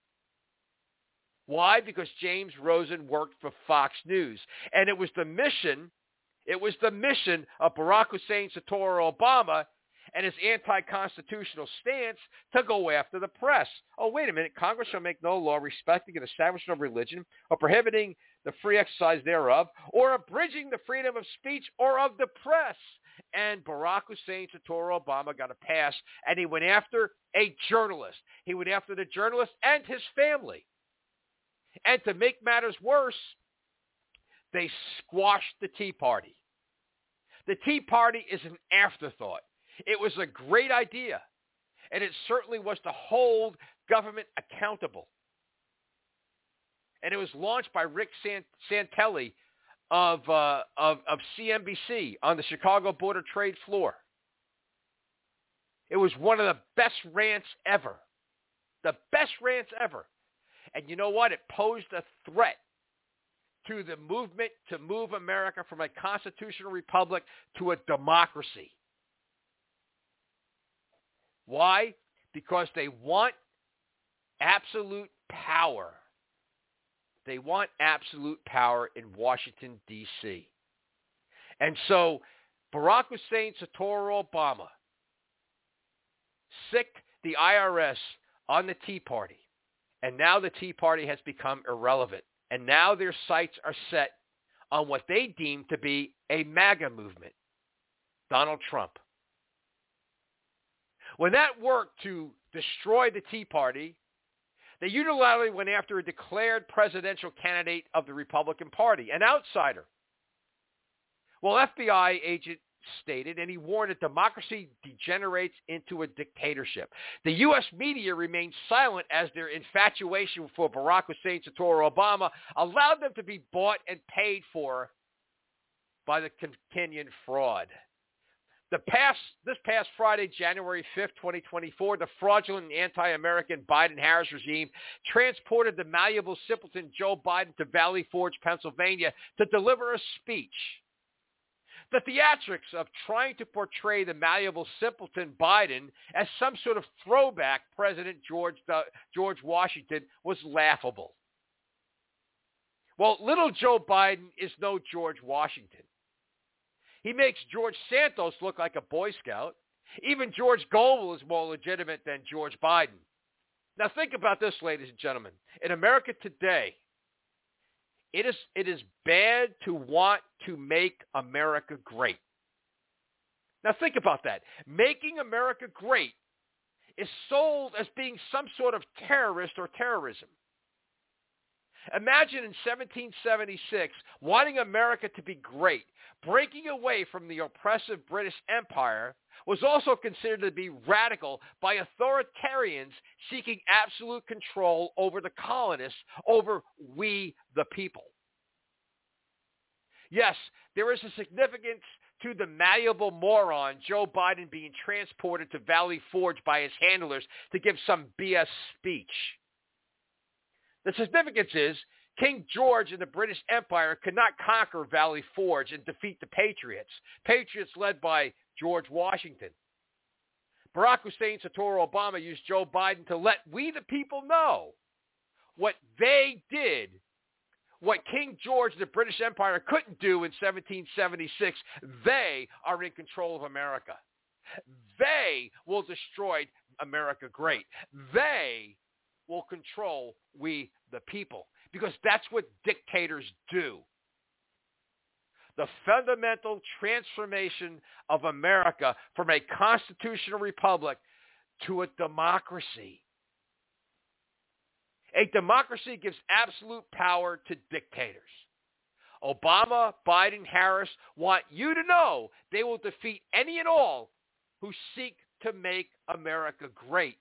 Why? Because James Rosen worked for Fox News. And it was the mission, it was the mission of Barack Hussein Soetoro Obama and his anti-constitutional stance to go after the press. Oh, wait a minute. Congress shall make no law respecting an establishment of religion or prohibiting the free exercise thereof or abridging the freedom of speech or of the press. And Barack Hussein Soetoro Obama got a pass, and he went after a journalist. He went after the journalist and his family. And to make matters worse, they squashed the Tea Party. The Tea Party is an afterthought. It was a great idea, and it certainly was to hold government accountable. And it was launched by Rick Sant- Santelli of, uh, of, of C N B C on the Chicago Board of Trade floor. It was one of the best rants ever. The best rants ever. And you know what? It posed a threat to the movement to move America from a constitutional republic to a democracy. Why? Because they want absolute power. They want absolute power in Washington, D C And so Barack Hussein Soetoro Obama sicked the I R S on the Tea Party. And now the Tea Party has become irrelevant. And now their sights are set on what they deem to be a MAGA movement, Donald Trump. When that worked to destroy the Tea Party, they unilaterally went after a declared presidential candidate of the Republican Party, an outsider. Well, F B I agent stated, and he warned that democracy degenerates into a dictatorship. The U S media remained silent as their infatuation for Barack Hussein Satoru Obama allowed them to be bought and paid for by the Kenyan fraud. The past, this past Friday, January fifth, twenty twenty-four, the fraudulent and anti-American Biden-Harris regime transported the malleable simpleton Joe Biden to Valley Forge, Pennsylvania, to deliver a speech. The theatrics of trying to portray the malleable simpleton Biden as some sort of throwback President George, uh, George Washington was laughable. Well, little Joe Biden is no George Washington. He makes George Santos look like a Boy Scout. Even George Goebel is more legitimate than George Biden. Now think about this, ladies and gentlemen. In America today, it is, it is bad to want to make America great. Now think about that. Making America great is sold as being some sort of terrorist or terrorism. Imagine in seventeen seventy-six wanting America to be great. Breaking away from the oppressive British Empire was also considered to be radical by authoritarians seeking absolute control over the colonists, over we the people. Yes, there is a significance to the malleable moron Joe Biden being transported to Valley Forge by his handlers to give some B S speech. The significance is King George and the British Empire could not conquer Valley Forge and defeat the Patriots, Patriots led by George Washington. Barack Hussein Satoru Obama used Joe Biden to let we the people know what they did, what King George and the British Empire couldn't do in seventeen seventy-six. They are in control of America. They will destroy America great. They will control we the people, because that's what dictators do. The fundamental transformation of America from a constitutional republic to a democracy. A democracy gives absolute power to dictators. Obama, Biden, Harris want you to know they will defeat any and all who seek to make America great.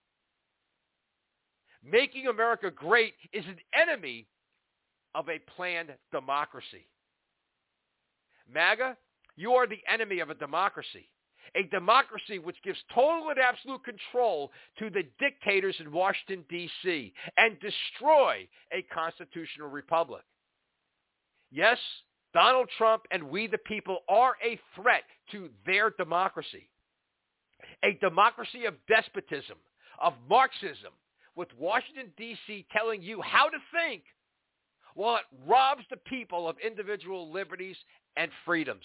Making America great is an enemy of a planned democracy. MAGA, you are the enemy of a democracy. A democracy which gives total and absolute control to the dictators in Washington, D C and destroy a constitutional republic. Yes, Donald Trump and we the people are a threat to their democracy. A democracy of despotism, of Marxism, with Washington, D C telling you how to think while it robs the people of individual liberties and freedoms.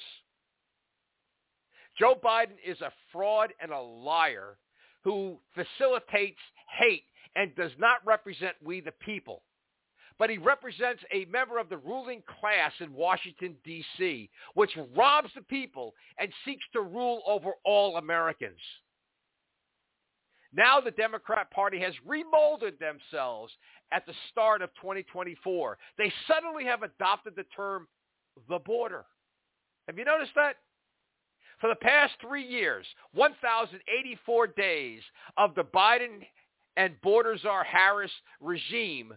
Joe Biden is a fraud and a liar who facilitates hate and does not represent we the people. But he represents a member of the ruling class in Washington, D C, which robs the people and seeks to rule over all Americans. Now the Democrat Party has remolded themselves at the start of twenty twenty-four. They suddenly have adopted the term the border. Have you noticed that? For the past three years, one thousand eighty-four days of the Biden and border czar Harris regime,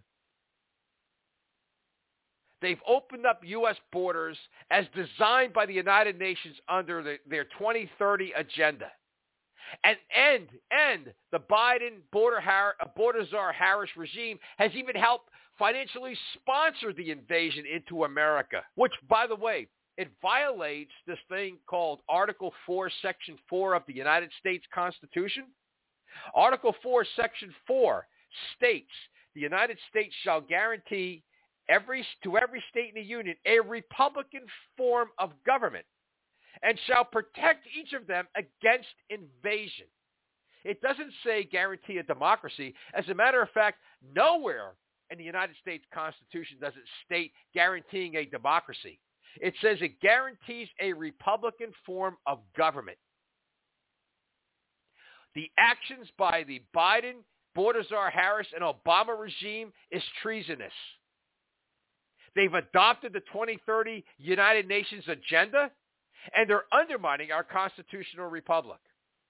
they've opened up U S borders as designed by the United Nations under the, their twenty thirty agenda. And and and the Biden border border czar Harris regime has even helped financially sponsor the invasion into America, which, by the way, it violates this thing called Article four, Section four of the United States Constitution. Article four, Section four states the United States shall guarantee every to every state in the Union a Republican form of government, and shall protect each of them against invasion. It doesn't say guarantee a democracy. As a matter of fact, nowhere in the United States Constitution does it state guaranteeing a democracy. It says it guarantees a Republican form of government. The actions by the Biden, Bordazar-Harris, and Obama regime is treasonous. They've adopted the twenty thirty United Nations agenda, and they're undermining our constitutional republic.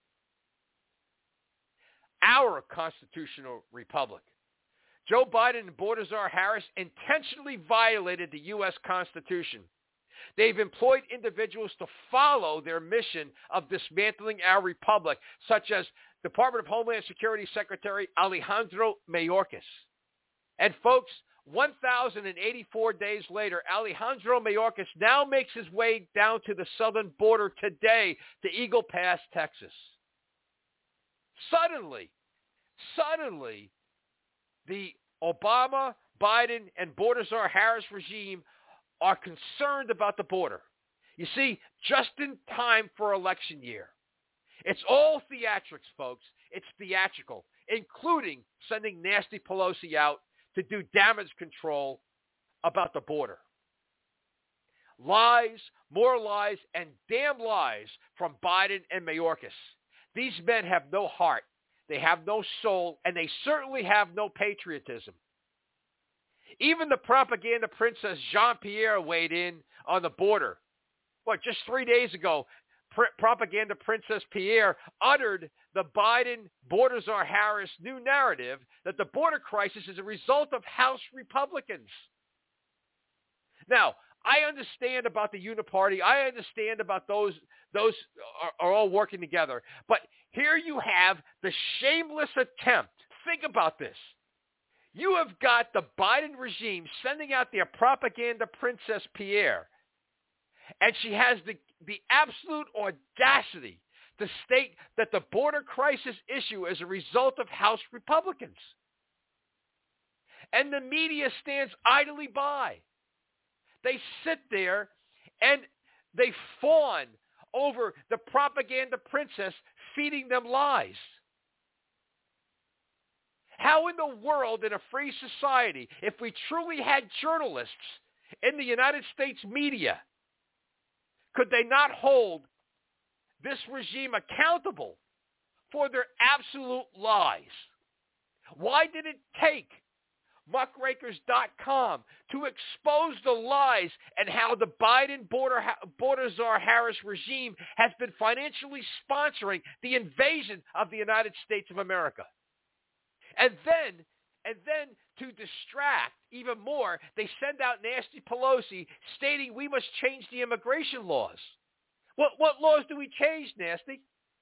Our constitutional republic. Joe Biden and Bordazar-Harris intentionally violated the U S Constitution. They've employed individuals to follow their mission of dismantling our republic, such as Department of Homeland Security Secretary Alejandro Mayorkas. And folks, one thousand eighty-four days later, Alejandro Mayorkas now makes his way down to the southern border today to Eagle Pass, Texas. Suddenly, suddenly, the Obama, Biden, and Bordazar-Harris regime are concerned about the border. You see, just in time for election year. It's all theatrics, folks. It's theatrical, including sending Nasty Pelosi out to do damage control about the border. Lies, more lies, and damn lies from Biden and Mayorkas. These men have no heart. They have no soul, and they certainly have no patriotism. Even the propaganda princess Jean-Pierre weighed in on the border. What, just three days ago, pr- propaganda princess Pierre uttered the Biden-Bordazar-Harris new narrative that the border crisis is a result of House Republicans. Now, I understand about the Uniparty. I understand about those, those are, are all working together. But here you have the shameless attempt. Think about this. You have got the Biden regime sending out their propaganda princess Pierre, and she has the, the absolute audacity to state that the border crisis issue is a result of House Republicans. And the media stands idly by. They sit there and they fawn over the propaganda princess feeding them lies. How in the world, in a free society, if we truly had journalists in the United States media, could they not hold this regime accountable for their absolute lies? Why did it take muckrakers dot com to expose the lies and how the Biden border, Bordazar-Harris regime has been financially sponsoring the invasion of the United States of America? And then, and then to distract even more, they send out Nasty Pelosi stating we must change the immigration laws. What, what laws do we change, Nasty?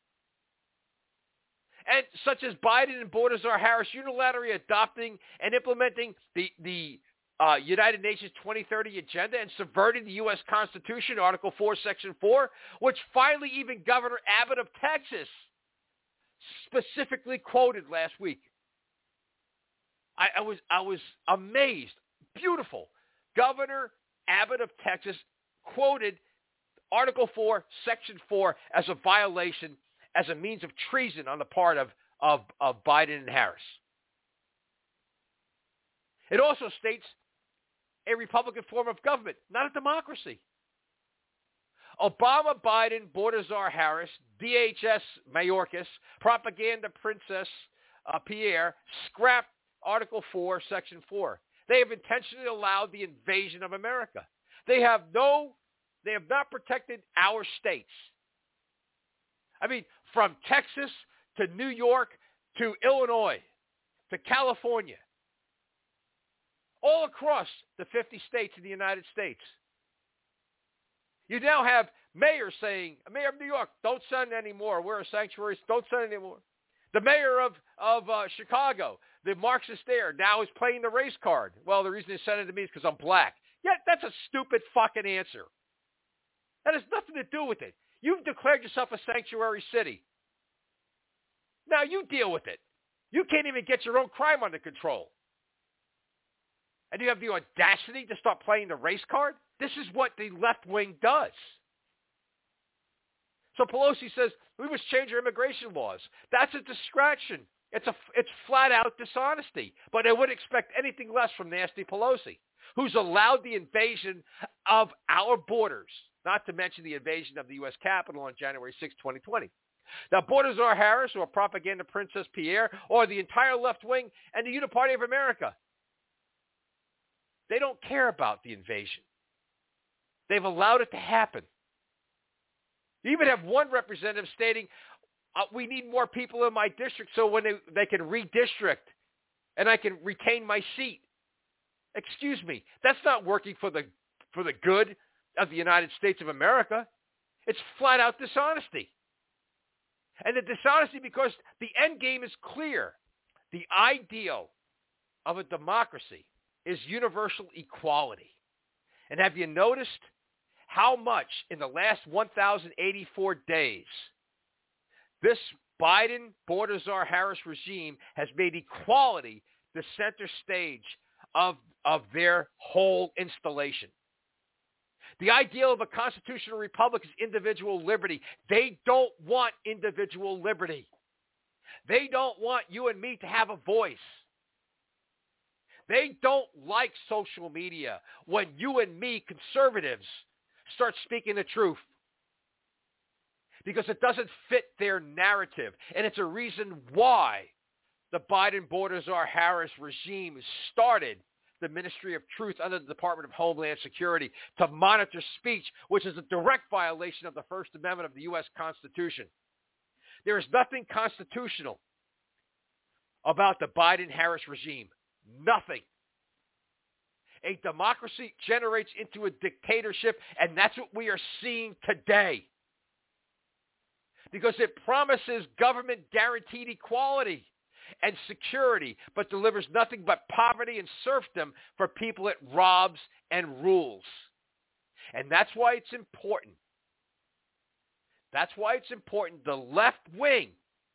And such as Biden and Bordazar-Harris unilaterally adopting and implementing the, the uh, United Nations twenty thirty agenda and subverting the U S Constitution, Article four, Section four, which finally even Governor Abbott of Texas specifically quoted last week. I, I was I was amazed. Beautiful. Governor Abbott of Texas quoted Article four, Section four as a violation, as a means of treason on the part of, of, of Biden and Harris. It also states a Republican form of government, not a democracy. Obama, Biden, Bordazar-Harris, D H S Mayorkas, propaganda princess uh, Pierre scrapped Article four, Section four. They have intentionally allowed the invasion of America. They have no, they have not protected our states. I mean, from Texas to New York to Illinois to California, all across the fifty states in the United States. You now have mayors saying, Mayor of New York, don't send any more. We're a sanctuary. Don't send any more. The mayor of, of uh, Chicago, the Marxist there, now is playing the race card. Well, the reason they sent it to me is because I'm black. Yeah, that's a stupid fucking answer. That has nothing to do with it. You've declared yourself a sanctuary city. Now you deal with it. You can't even get your own crime under control. And you have the audacity to start playing the race card? This is what the left wing does. So Pelosi says, we must change our immigration laws. That's a distraction. It's a, it's flat-out dishonesty. But I wouldn't expect anything less from Nasty Pelosi, who's allowed the invasion of our borders, not to mention the invasion of the U S Capitol on January sixth, twenty twenty. Now, Bordazar Harris, or Propaganda Princess Pierre, or the entire left wing and the Uniparty of America, they don't care about the invasion. They've allowed it to happen. You even have one representative stating, uh, we need more people in my district so when they, they can redistrict and I can retain my seat. Excuse me, that's not working for the for the good of the United States of America. It's flat out dishonesty. And the dishonesty because the end game is clear. The ideal of a democracy is universal equality. And have you noticed how much in the last one thousand eighty-four days this Biden, Bordazar Harris regime has made equality the center stage of, of their whole installation? The ideal of a constitutional republic is individual liberty. They don't want individual liberty. They don't want you and me to have a voice. They don't like social media when you and me, conservatives, start speaking the truth, because it doesn't fit their narrative. And it's a reason why the Biden, Bordazar Harris regime started the Ministry of Truth under the Department of Homeland Security to monitor speech, which is a direct violation of the First Amendment of the U S Constitution. There is nothing constitutional about the Biden-Harris regime. Nothing. A democracy generates into a dictatorship, and that's what we are seeing today. Because it promises government-guaranteed equality and security, but delivers nothing but poverty and serfdom for people it robs and rules. And that's why it's important. That's why it's important the left wing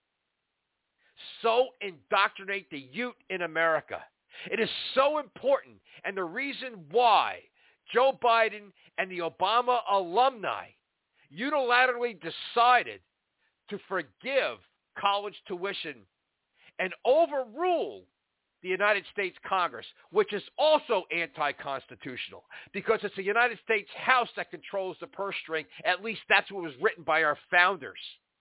so indoctrinate the youth in America. It is so important, and the reason why Joe Biden and the Obama alumni unilaterally decided to forgive college tuition and overrule the United States Congress, which is also anti-constitutional, because it's the United States House that controls the purse string. At least that's what was written by our founders.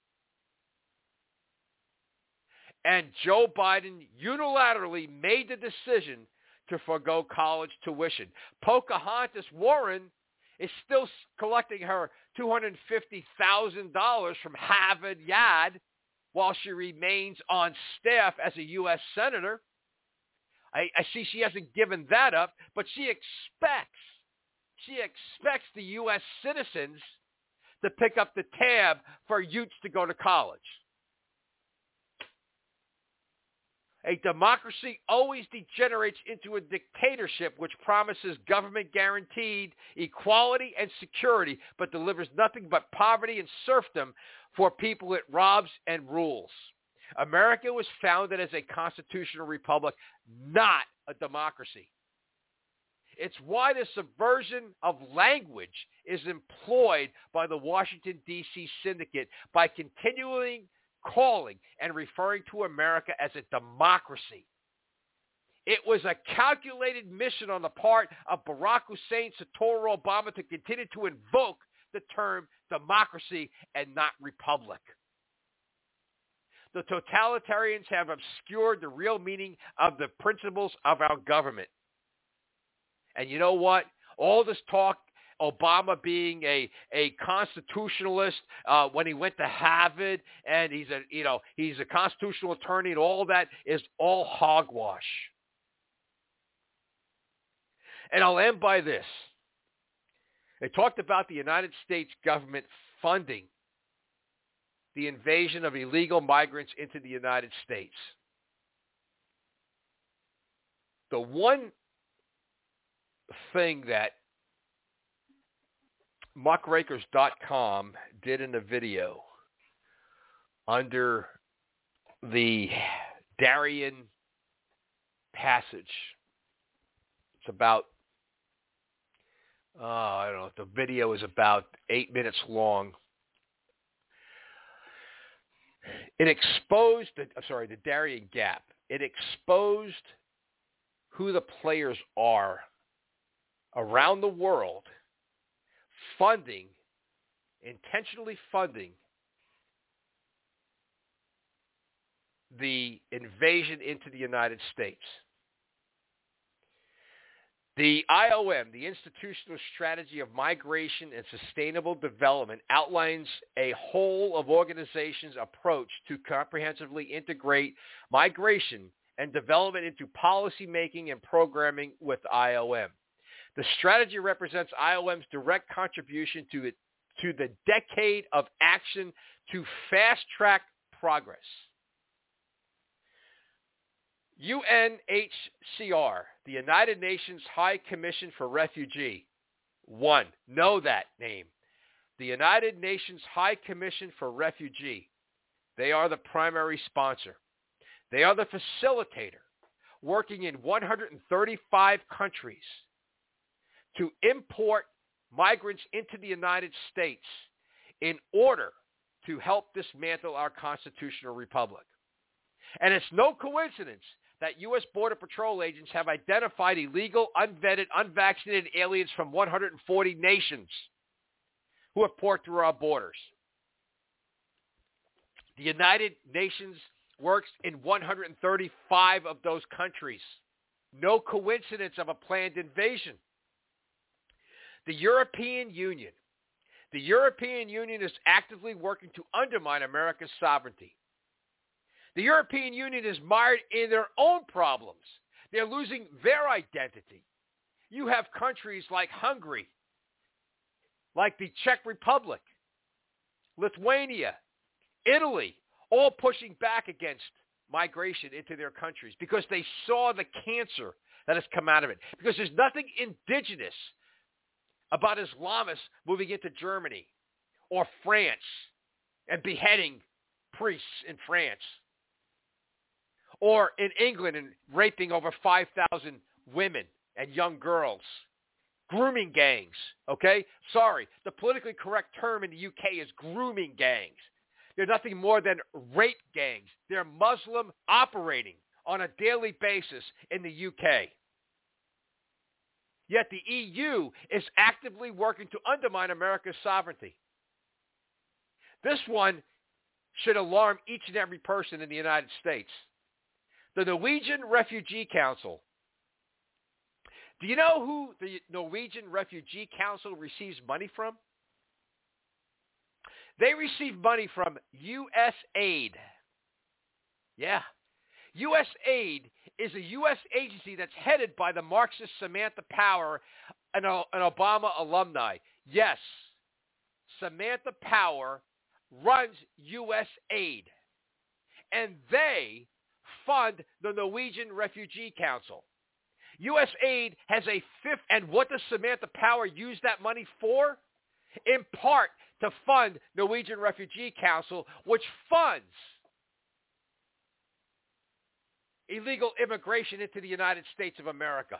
And Joe Biden unilaterally made the decision to forgo college tuition. Pocahontas Warren is still collecting her two hundred fifty thousand dollars from Harvard Yard while she remains on staff as a U S senator. I, I see she hasn't given that up, but she expects, she expects the U S citizens to pick up the tab for youths to go to college. A democracy always degenerates into a dictatorship which promises government-guaranteed equality and security, but delivers nothing but poverty and serfdom for people it robs and rules. America was founded as a constitutional republic, not a democracy. It's why the subversion of language is employed by the Washington, D C syndicate by continuing calling and referring to America as a democracy. It was a calculated mission on the part of Barack Hussein Satoru Obama to continue to invoke the term democracy and not republic. The totalitarians have obscured the real meaning of the principles of our government. And you know what? All this talk, Obama being a, a constitutionalist uh, when he went to Harvard, and he's a you know he's a constitutional attorney, and all that is all hogwash. And I'll end by this. They talked about the United States government funding the invasion of illegal migrants into the United States. The one thing that muckrakers dot com did in the video under the Darien passage, it's about, uh, I don't know, the video is about eight minutes long. It exposed, the, I'm sorry, the Darien Gap. It exposed who the players are around the world funding, intentionally funding the invasion into the United States. The I O M, the Institutional Strategy of Migration and Sustainable Development, outlines a whole of organizations' approach to comprehensively integrate migration and development into policy making and programming with I O M. The strategy represents I O M's direct contribution to it, to the decade of action to fast-track progress. U N H C R, the United Nations High Commission for Refugee. One, know that name. The United Nations High Commission for Refugee. They are the primary sponsor. They are the facilitator, working in one hundred thirty-five countries to import migrants into the United States in order to help dismantle our constitutional republic. And it's no coincidence that U S Border Patrol agents have identified illegal, unvetted, unvaccinated aliens from one hundred forty nations who have poured through our borders. The United Nations works in one hundred thirty-five of those countries. No coincidence of a planned invasion. The European Union. The European Union is actively working to undermine America's sovereignty. The European Union is mired in their own problems. They're losing their identity. You have countries like Hungary, like the Czech Republic, Lithuania, Italy, all pushing back against migration into their countries because they saw the cancer that has come out of it. Because there's nothing indigenous about Islamists moving into Germany or France and beheading priests in France. Or in England and raping over five thousand women and young girls. Grooming gangs, okay? Sorry, the politically correct term in the U K is grooming gangs. They're nothing more than rape gangs. They're Muslim operating on a daily basis in the U K. Yet the E U is actively working to undermine America's sovereignty. This one should alarm each and every person in the United States. The Norwegian Refugee Council. Do you know who the Norwegian Refugee Council receives money from? They receive money from U S aid. Yeah. U S aid is a U S agency that's headed by the Marxist Samantha Power, an, an Obama alumni. Yes, Samantha Power runs U S aid. And they fund the Norwegian Refugee Council. U S aid has a fifth, and what does Samantha Power use that money for? In part to fund Norwegian Refugee Council, which funds illegal immigration into the United States of America.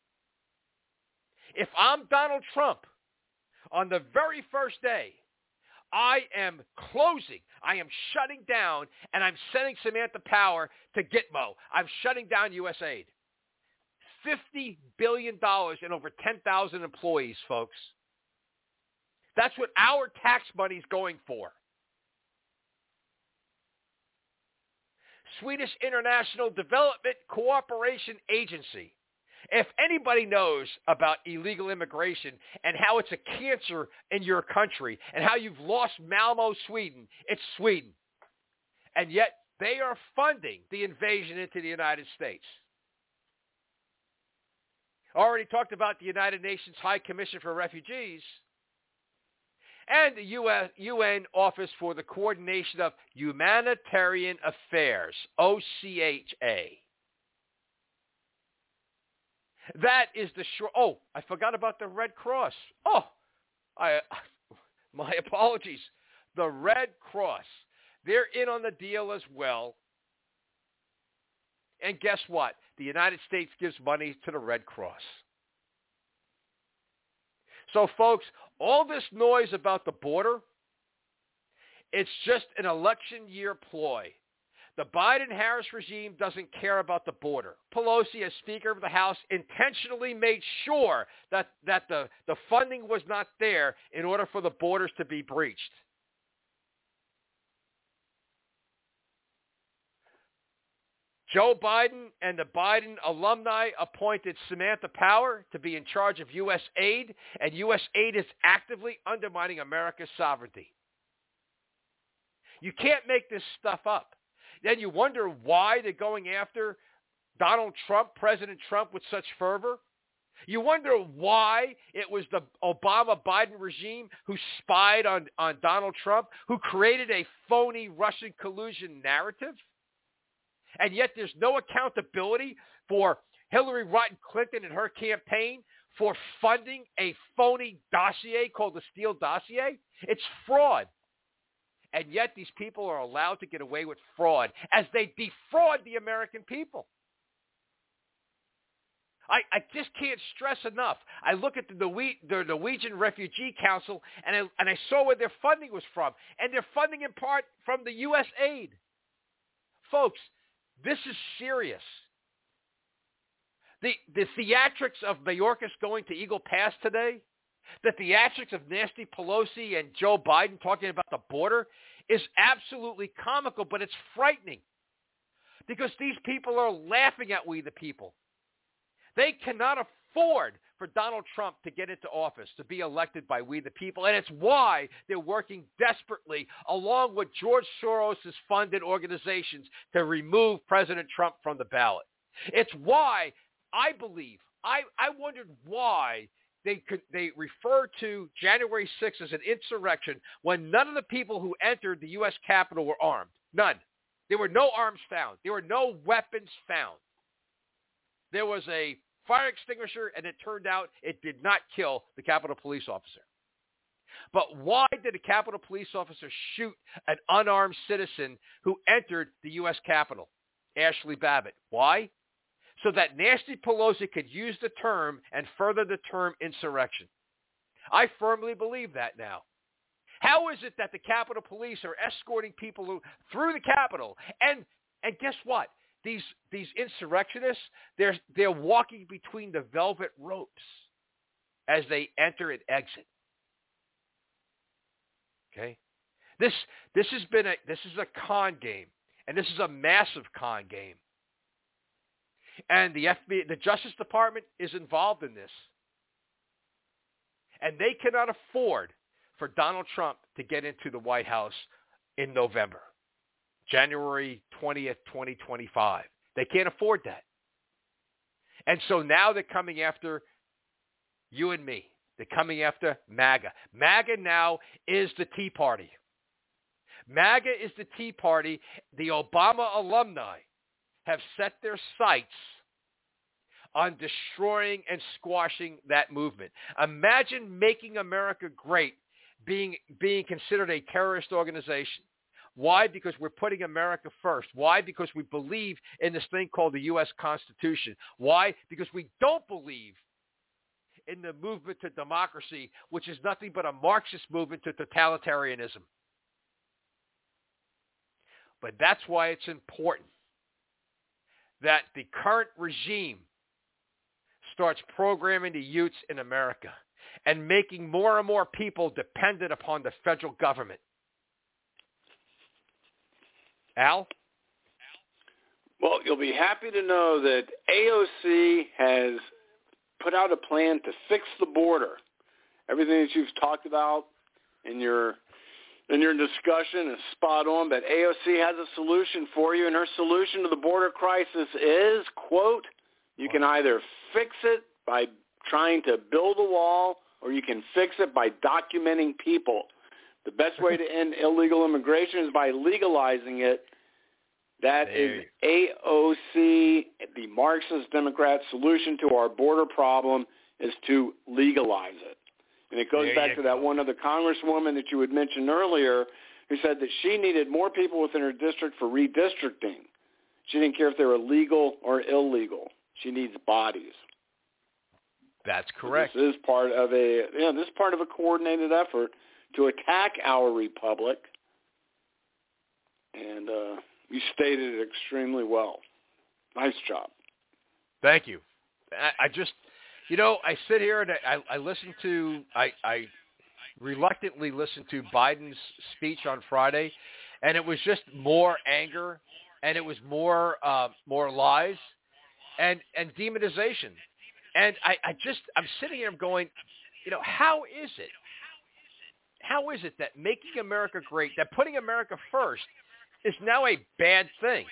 If I'm Donald Trump, on the very first day, I am closing, I am shutting down, and I'm sending Samantha Power to Gitmo. I'm shutting down U S aid. fifty billion dollars and over ten thousand employees, folks. That's what our tax money is going for. Swedish International Development Cooperation Agency. If anybody knows about illegal immigration and how it's a cancer in your country and how you've lost Malmo, Sweden, it's Sweden. And yet they are funding the invasion into the United States. I already talked about the United Nations High Commission for Refugees and the U S, U N Office for the Coordination of Humanitarian Affairs, O C H A. That is the short. Oh, I forgot about the Red Cross. Oh, I, my apologies. The Red Cross. They're in on the deal as well. And guess what? The United States gives money to the Red Cross. So, folks, all this noise about the border, It's just an election year ploy. The Biden-Harris regime doesn't care about the border. Pelosi, as Speaker of the House, intentionally made sure that, that the, the funding was not there in order for the borders to be breached. Joe Biden and the Biden alumni appointed Samantha Power to be in charge of U S aid, and U S aid is actively undermining America's sovereignty. You can't make this stuff up. Then you wonder why they're going after Donald Trump, President Trump, with such fervor. You wonder why it was the Obama-Biden regime who spied on, on Donald Trump, who created a phony Russian collusion narrative. And yet there's no accountability for Hillary Rodham Clinton and her campaign for funding a phony dossier called the Steele dossier. It's fraud. And yet these people are allowed to get away with fraud as they defraud the American people. I, I just can't stress enough. I look at the, Norwe- the Norwegian Refugee Council, and I, and I saw where their funding was from. And they're funding in part from the U S aid. Folks, this is serious. The, the theatrics of Mayorkas going to Eagle Pass today, the theatrics of Nancy Pelosi and Joe Biden talking about the border is absolutely comical, but it's frightening because these people are laughing at we the people. They cannot afford for Donald Trump to get into office, to be elected by we the people, and it's why they're working desperately along with George Soros' funded organizations to remove President Trump from the ballot. It's why I believe, I, I wondered why they could they refer to January sixth as an insurrection when none of the people who entered the U S Capitol were armed. None. There were no arms found. There were no weapons found. There was a fire extinguisher, and it turned out it did not kill the Capitol Police officer. But why did a Capitol Police officer shoot an unarmed citizen who entered the U S Capitol? Ashley Babbitt. Why? So that Nancy Pelosi could use the term and further the term insurrection. I firmly believe that now. How is it that the Capitol Police are escorting people who, through the Capitol? And and guess what? These these insurrectionists, they're they're walking between the velvet ropes as they enter and exit. Okay? This this has been a this is a con game, and this is a massive con game. And the F B I, the Justice Department is involved in this. And they cannot afford for Donald Trump to get into the White House in November, January twentieth, twenty twenty-five. They can't afford that. And so now they're coming after you and me. They're coming after MAGA. MAGA now is the Tea Party. MAGA is the Tea Party. The Obama alumni have set their sights on destroying and squashing that movement. Imagine making America great being being considered a terrorist organization. Why? Because we're putting America first. Why? Because we believe in this thing called the U S Constitution. Why? Because we don't believe in the movement to democracy, which is nothing but a Marxist movement to totalitarianism. But that's why it's important that the current regime starts programming the youths in America and making more and more people dependent upon the federal government. Al? Well, you'll be happy to know that A O C has put out a plan to fix the border. Everything that you've talked about in your in your discussion is spot on, but A O C has a solution for you, and her solution to the border crisis is, quote, you can either fix it by trying to build a wall, or you can fix it by documenting people. The best way to end illegal immigration is by legalizing it. That is A O C, the Marxist Democrat solution to our border problem is to legalize it. And it goes there back to go. that one other congresswoman that you had mentioned earlier who said that she needed more people within her district for redistricting. She didn't care if they were legal or illegal. She needs bodies. That's correct. So this is part of a you know, this is part of a coordinated effort to attack our republic and uh, you stated it extremely well. Nice job. Thank you. I, I just, you know, I sit here and I, I listen to, I, I reluctantly listened to Biden's speech on Friday, and it was just more anger, and it was more, uh, more lies, and and demonization. And I, I just, I'm sitting here, I'm going, you know, how is it? How is it that making America great, that putting America first is now a bad thing?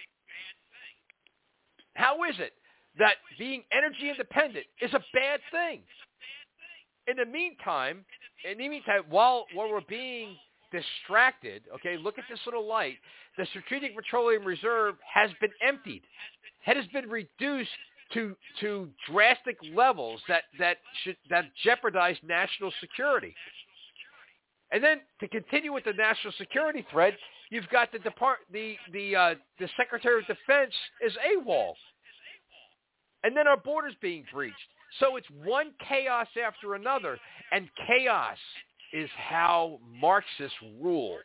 How is it that being energy independent is a bad thing? In the meantime, in the meantime, while, while we're being distracted, okay, look at this little light, the Strategic Petroleum Reserve has been emptied. It has been reduced to to drastic levels that, that should that jeopardize national security. And then to continue with the national security thread, you've got the depart the the uh, the Secretary of Defense is AWOL, and then our borders being breached. So it's one chaos after another, and chaos is how Marxists rule.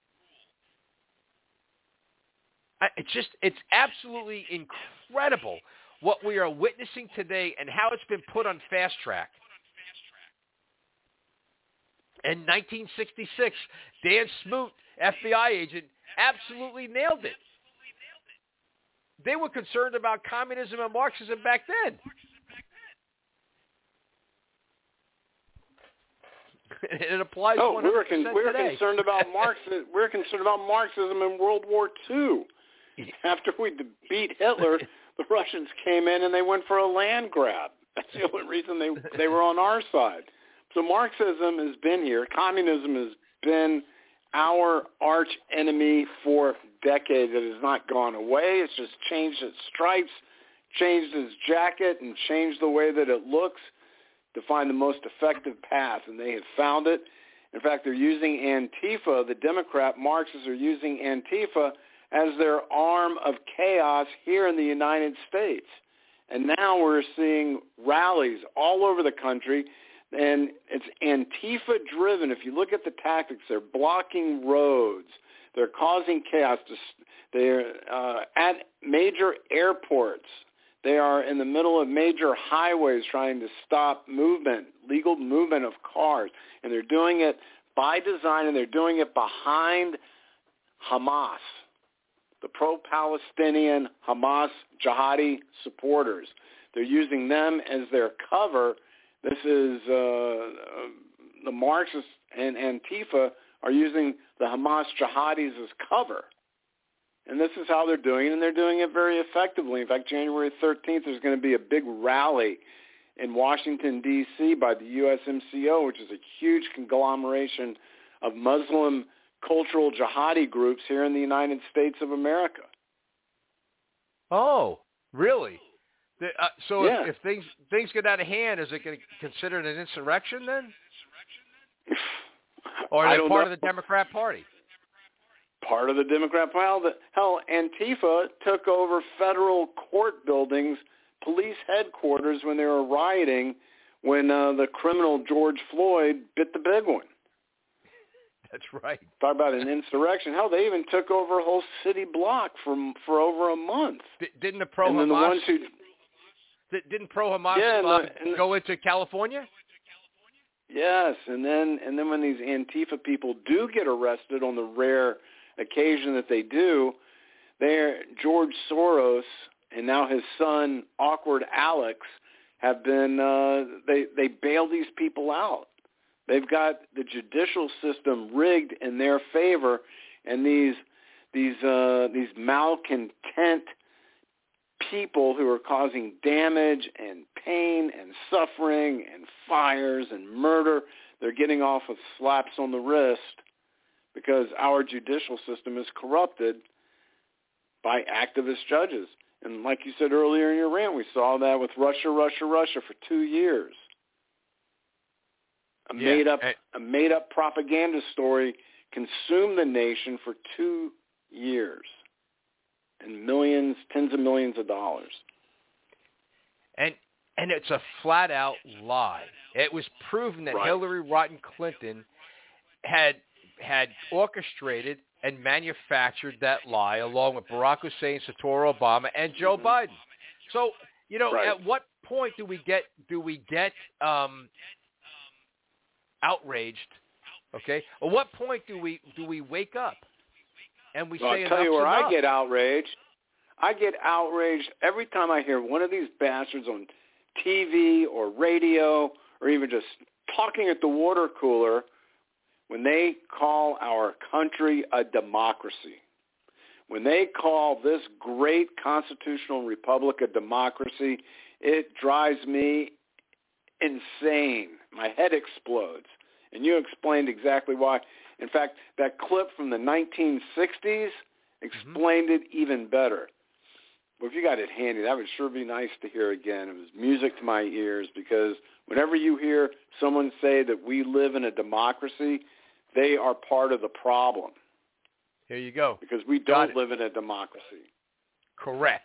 I, it's just it's absolutely incredible what we are witnessing today and how it's been put on fast track. In nineteen sixty-six, Dan Smoot, F B I agent, absolutely nailed it. They were concerned about communism and Marxism back then. It applies oh, one we hundred were percent con- we were today. concerned about Marxism. We were concerned about Marxism in World War Two. After we beat Hitler, the Russians came in and they went for a land grab. That's the only reason they they were on our side. So Marxism has been here. Communism has been our arch enemy for decades. It has not gone away. It's just changed its stripes, changed its jacket, and changed the way that it looks to find the most effective path, and they have found it. In fact, they're using Antifa, the Democrat Marxists are using Antifa as their arm of chaos here in the United States. And now we're seeing rallies all over the country, and it's Antifa-driven. If you look at the tactics, they're blocking roads. They're causing chaos. They're uh, at major airports. They are in the middle of major highways trying to stop movement, legal movement of cars. And they're doing it by design, and they're doing it behind Hamas, the pro-Palestinian Hamas jihadi supporters. They're using them as their cover. This is uh, the Marxists and Antifa are using the Hamas jihadis as cover. And this is how they're doing it, and they're doing it very effectively. In fact, January thirteenth, there's going to be a big rally in Washington, D C by the U S M C O, which is a huge conglomeration of Muslim cultural jihadi groups here in the United States of America. Oh, really? The, uh, so yeah. if, if things things get out of hand, is it going to considered an insurrection then? Or are they part know. of the Democrat Party? Part of the Democrat Party. Hell, Antifa took over federal court buildings, police headquarters when they were rioting when uh, the criminal George Floyd bit the big one. That's right. Talk about an insurrection. Hell, they even took over a whole city block for for over a month. D- didn't the pro and then the Hamas? ones who, didn't pro Hamas yeah, and uh, the, and go into California? Yes, and then and then when these Antifa people do get arrested on the rare occasion that they do, they're George Soros and now his son Awkward Alex have been uh, they they bail these people out. They've got the judicial system rigged in their favor, and these these uh, these malcontent people who are causing damage and pain and suffering and fires and murder, they're getting off with slaps on the wrist because our judicial system is corrupted by activist judges. And like you said earlier in your rant, we saw that with Russia, Russia, Russia for two years. A yeah. made up I, a made up propaganda story consumed the nation for two years. And millions, tens of millions of dollars. And and it's a flat out lie. It was proven that right. Hillary Rodham Clinton had had orchestrated and manufactured that lie along with Barack Hussein, Satoru Obama, and Joe mm-hmm. Biden. So, you know, right. at what point do we get do we get um, outraged? Okay, at what point do we do we wake up and we well, say I'll tell you where enough. I get outraged. I get outraged every time I hear one of these bastards on T V or radio or even just talking at the water cooler when they call our country a democracy. When they call this great constitutional republic a democracy, it drives me insane. My head explodes. And you explained exactly why. In fact, that clip from the nineteen sixties explained mm-hmm. it even better. Well, if you got it handy, that would sure be nice to hear again. It was music to my ears because whenever you hear someone say that we live in a democracy, they are part of the problem. Here you go. Because we don't live in a democracy. Correct.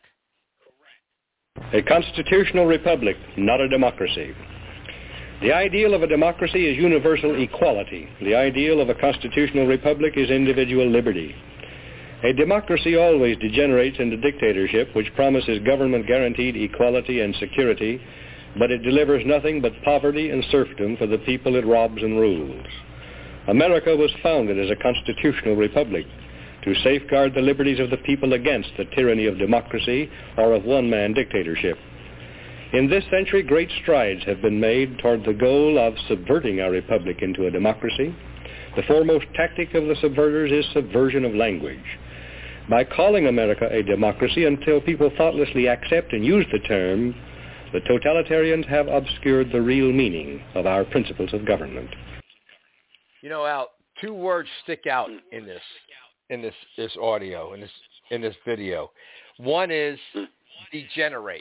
A constitutional republic, not a democracy. The ideal of a democracy is universal equality. The ideal of a constitutional republic is individual liberty. A democracy always degenerates into dictatorship, which promises government-guaranteed equality and security, but it delivers nothing but poverty and serfdom for the people it robs and rules. America was founded as a constitutional republic to safeguard the liberties of the people against the tyranny of democracy or of one-man dictatorship. In this century, great strides have been made toward the goal of subverting our republic into a democracy. The foremost tactic of the subverters is subversion of language. By calling America a democracy until people thoughtlessly accept and use the term, the totalitarians have obscured the real meaning of our principles of government. You know, Al, two words stick out in this, in this, this audio, in this, in this video. One is degenerate.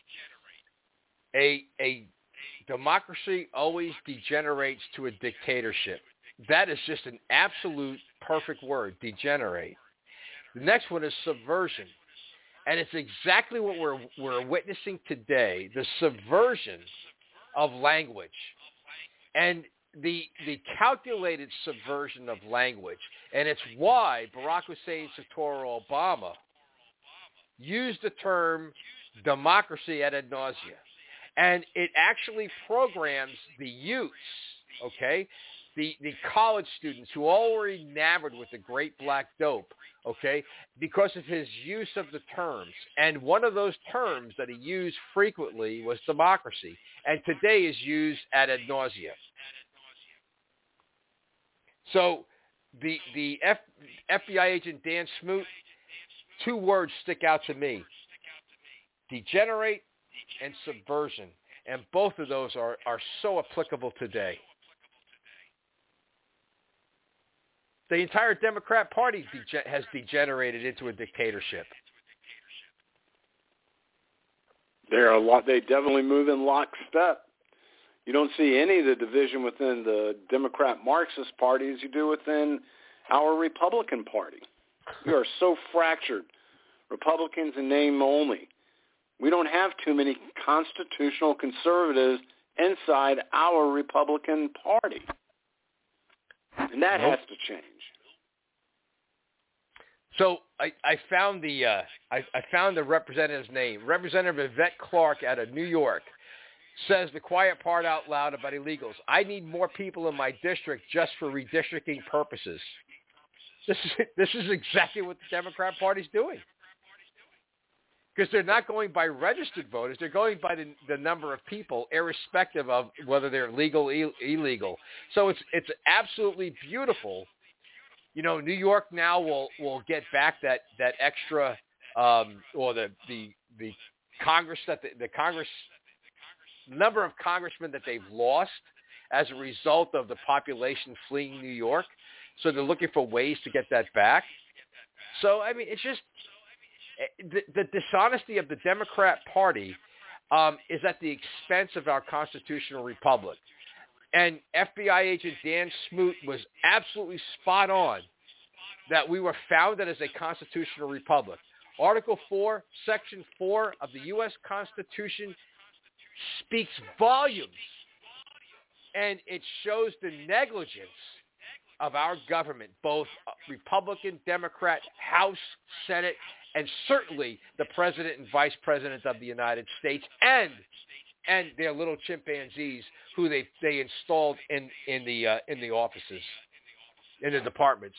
A a democracy always degenerates to a dictatorship. That is just an absolute perfect word, degenerate. The next one is subversion. And it's exactly what we're we're witnessing today, the subversion of language. And the the calculated subversion of language. And it's why Barack Hussein Satoru Obama used the term democracy ad nauseum. And it actually programs the youths, okay, the, the college students who are already enamored with the great black dope, okay, because of his use of the terms. And one of those terms that he used frequently was democracy, and today is used ad nauseum. So the, the F, FBI agent Dan Smoot, two words stick out to me, degenerate and subversion, and both of those are, are so applicable today. The entire Democrat Party dege- has degenerated into a dictatorship. They're a lot. They definitely move in lockstep. You don't see any of the division within the Democrat Marxist Party as you do within our Republican Party. We are so fractured, Republicans in name only. We don't have too many constitutional conservatives inside our Republican Party. And that nope. has to change. So I, I found the uh, I, I found the representative's name. Representative Yvette Clarke out of New York says the quiet part out loud about illegals. I need more people in my district just for redistricting purposes. This is this is exactly what the Democrat Party's doing. Because they're not going by registered voters. They're going by the, the number of people, irrespective of whether they're legal or Ill- illegal. So it's it's absolutely beautiful. You know, New York now will, will get back that, that extra, um, or the, the the Congress that the, the Congress number of congressmen that they've lost as a result of the population fleeing New York. So they're looking for ways to get that back. So I mean, it's just. The, the dishonesty of the Democrat Party um, is at the expense of our constitutional republic. And F B I agent Dan Smoot was absolutely spot on that we were founded as a constitutional republic. Article four, Section four of the U S Constitution speaks volumes, and it shows the negligence of our government, both Republican, Democrat, House, Senate, and certainly the President and Vice President of the United States, and and their little chimpanzees who they they installed in in the uh, in the offices, in the departments.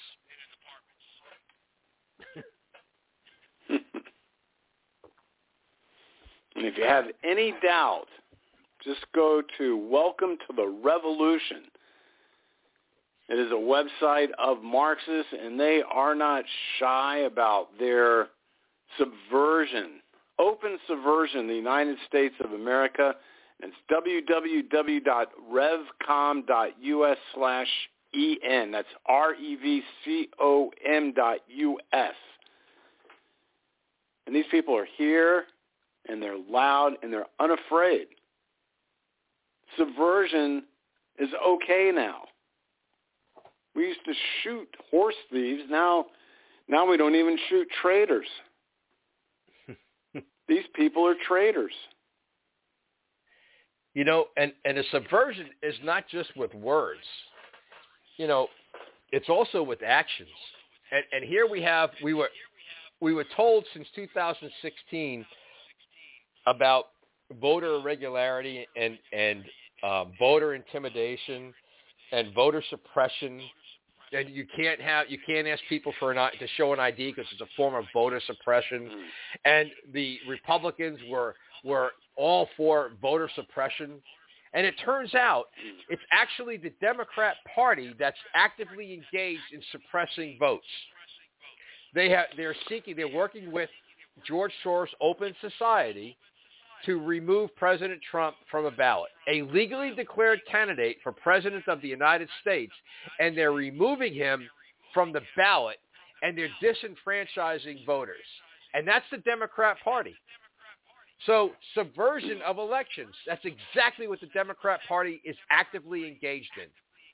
And if you have any doubt, just go to Welcome to the Revolution. It is a website of Marxists, and they are not shy about their subversion, open subversion of the United States of America. And it's www.revcom.us slash en. That's R E V C O M dot U S. And these people are here, and they're loud, and they're unafraid. Subversion is okay now. We used to shoot horse thieves. Now, now we don't even shoot traitors. These people are traitors. You know, and, and a subversion is not just with words. You know, it's also with actions. And, and here we have, we were, we were told since two thousand sixteen about voter irregularity and, and uh, voter intimidation and voter suppression. And you can't have, you can't ask people for an, to show an I D because it's a form of voter suppression. And the Republicans were were all for voter suppression. And it turns out it's actually the Democrat Party that's actively engaged in suppressing votes. They have, they're seeking, they're working with George Soros Open Society to remove President Trump from a ballot, a legally declared candidate for President of the United States, and they're removing him from the ballot, and they're disenfranchising voters. And that's the Democrat Party. So subversion of elections, that's exactly what the Democrat Party is actively engaged in.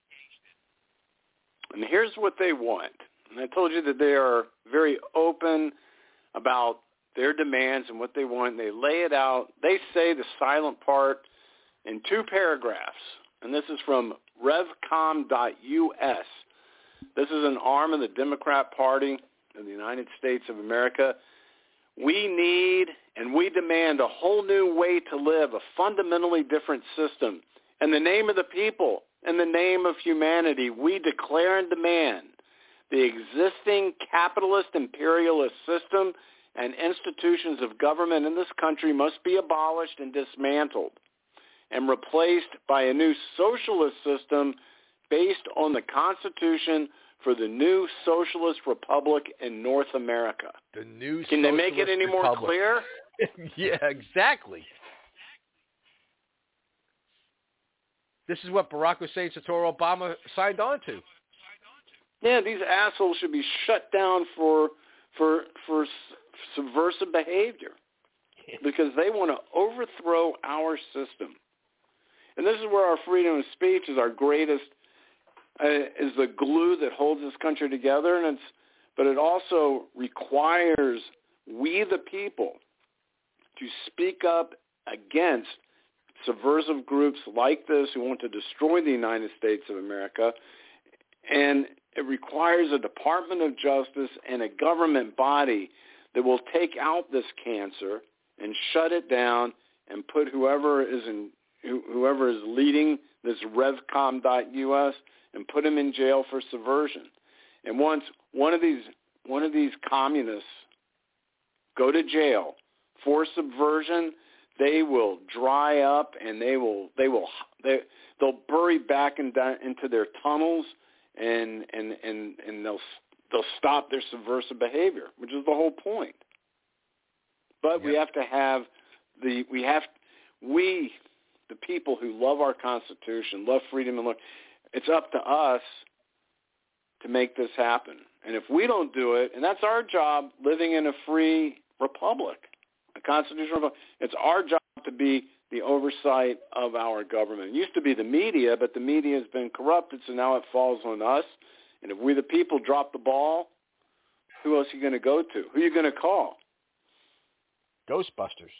And here's what they want. And I told you that they are very open about their demands and what they want. They lay it out. They say the silent part in two paragraphs. And this is from revcom dot U S. This is an arm of the Democrat Party of the United States of America. We need and we demand a whole new way to live, a fundamentally different system. In the name of the people, in the name of humanity, we declare and demand the existing capitalist imperialist system and institutions of government in this country must be abolished and dismantled and replaced by a new socialist system based on the Constitution for the new socialist republic in North America. The new Can they make it any republic. more clear? Yeah, exactly. This is what Barack Hussein Sator Obama signed on to. Yeah, these assholes should be shut down for for for subversive behavior because they want to overthrow our system. And this is where our freedom of speech is our greatest, uh, is the glue that holds this country together. And it's, but it also requires we the people to speak up against subversive groups like this who want to destroy the United States of America. And it requires a Department of Justice and a government body that will take out this cancer and shut it down and put whoever is in whoever is leading this revcom dot U S and put him in jail for subversion. And once one of these one of these communists go to jail for subversion, they will dry up and they will they will they they'll bury back in, into their tunnels and and and and they'll they'll stop their subversive behavior, which is the whole point. But yep. we have to have the we have we the people who love our Constitution, love freedom and love, it's up to us to make this happen. And if we don't do it, and that's our job living in a free republic, a constitutional republic, it's our job to be the oversight of our government. It used to be the media, but the media has been corrupted, so now it falls on us. And if we the people drop the ball, who else are you going to go to? Who are you going to call? Ghostbusters.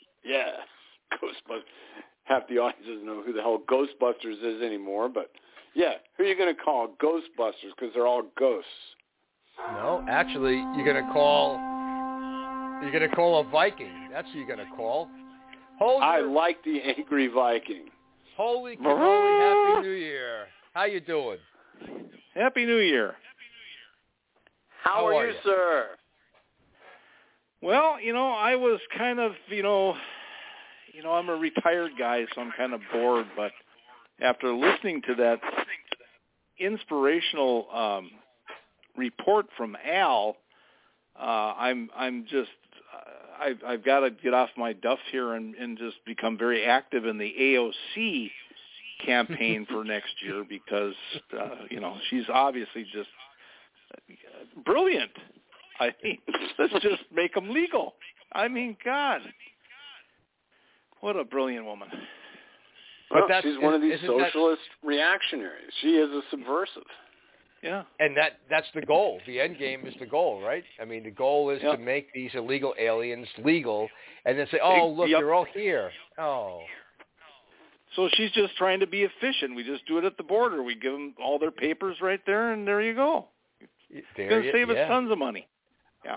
Yeah, Ghostbusters. Half the audience doesn't know who the hell Ghostbusters is anymore, but Yeah, who are you going to call? Ghostbusters, because they're all ghosts. No, actually, you're going to call. You're going to call a Viking. That's who you're going to call. Hold I your, like the angry Viking. Holy cannoli, Happy New Year. How you doing? Happy New Year. How, How are, are you, you? sir? Well, you know, I was kind of, you know, you know, I'm a retired guy, so I'm kind of bored. But after listening to that inspirational um, report from Al, uh, I'm I'm just uh, I've I've got to get off my duff here and, and just become very active in the A O C campaign for next year because uh, you know she's obviously just brilliant. I mean, let's just make them legal. I mean, God, what a brilliant woman. Well, But she's one of these isn't that- socialist reactionaries. She is a subversive. Yeah. And that that's the goal. The end game is the goal, right? I mean, the goal is Yep. to make these illegal aliens legal and then say, oh, look, Yep. they're all here. Oh. So she's just trying to be efficient. We just do it at the border. We give them all their papers right there, and there you go. It's There going to you- save yeah. us tons of money. Yeah.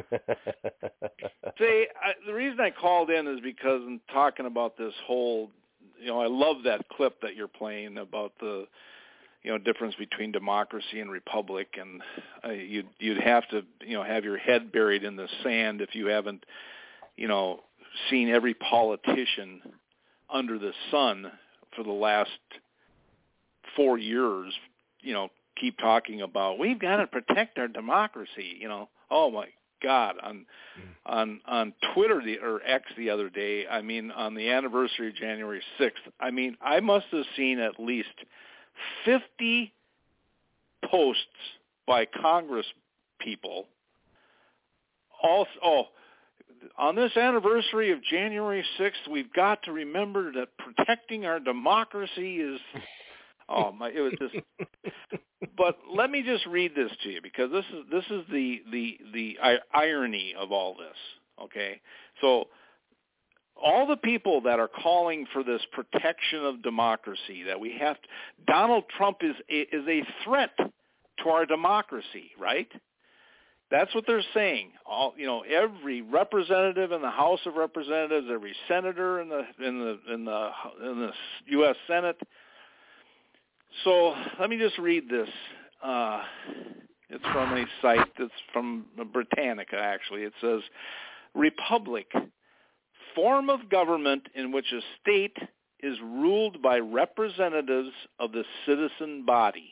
See, I, the reason I called in is because I'm talking about this whole, you know, I love that clip that you're playing about the, you know, difference between democracy and republic, and uh, you'd you'd have to, you know, have your head buried in the sand if you haven't, you know, seen every politician under the sun for the last four years, you know, keep talking about we've got to protect our democracy, you know. Oh my God! On on on Twitter the, or X the other day, I mean, on the anniversary of January sixth, I mean, I must have seen at least fifty posts by Congress people. Also, oh, on this anniversary of January sixth, we've got to remember that protecting our democracy is. Oh my! It was just. But let me just read this to you because this is this is the the the irony of all this. Okay, so all the people that are calling for this protection of democracy that we have, to, Donald Trump is a, is a threat to our democracy, right? That's what they're saying. All you know, every representative in the House of Representatives, every senator in the in the in the in the U S Senate. So let me just read this. Uh, it's from a site that's from Britannica, actually. It says, Republic, form of government in which a state is ruled by representatives of the citizen body.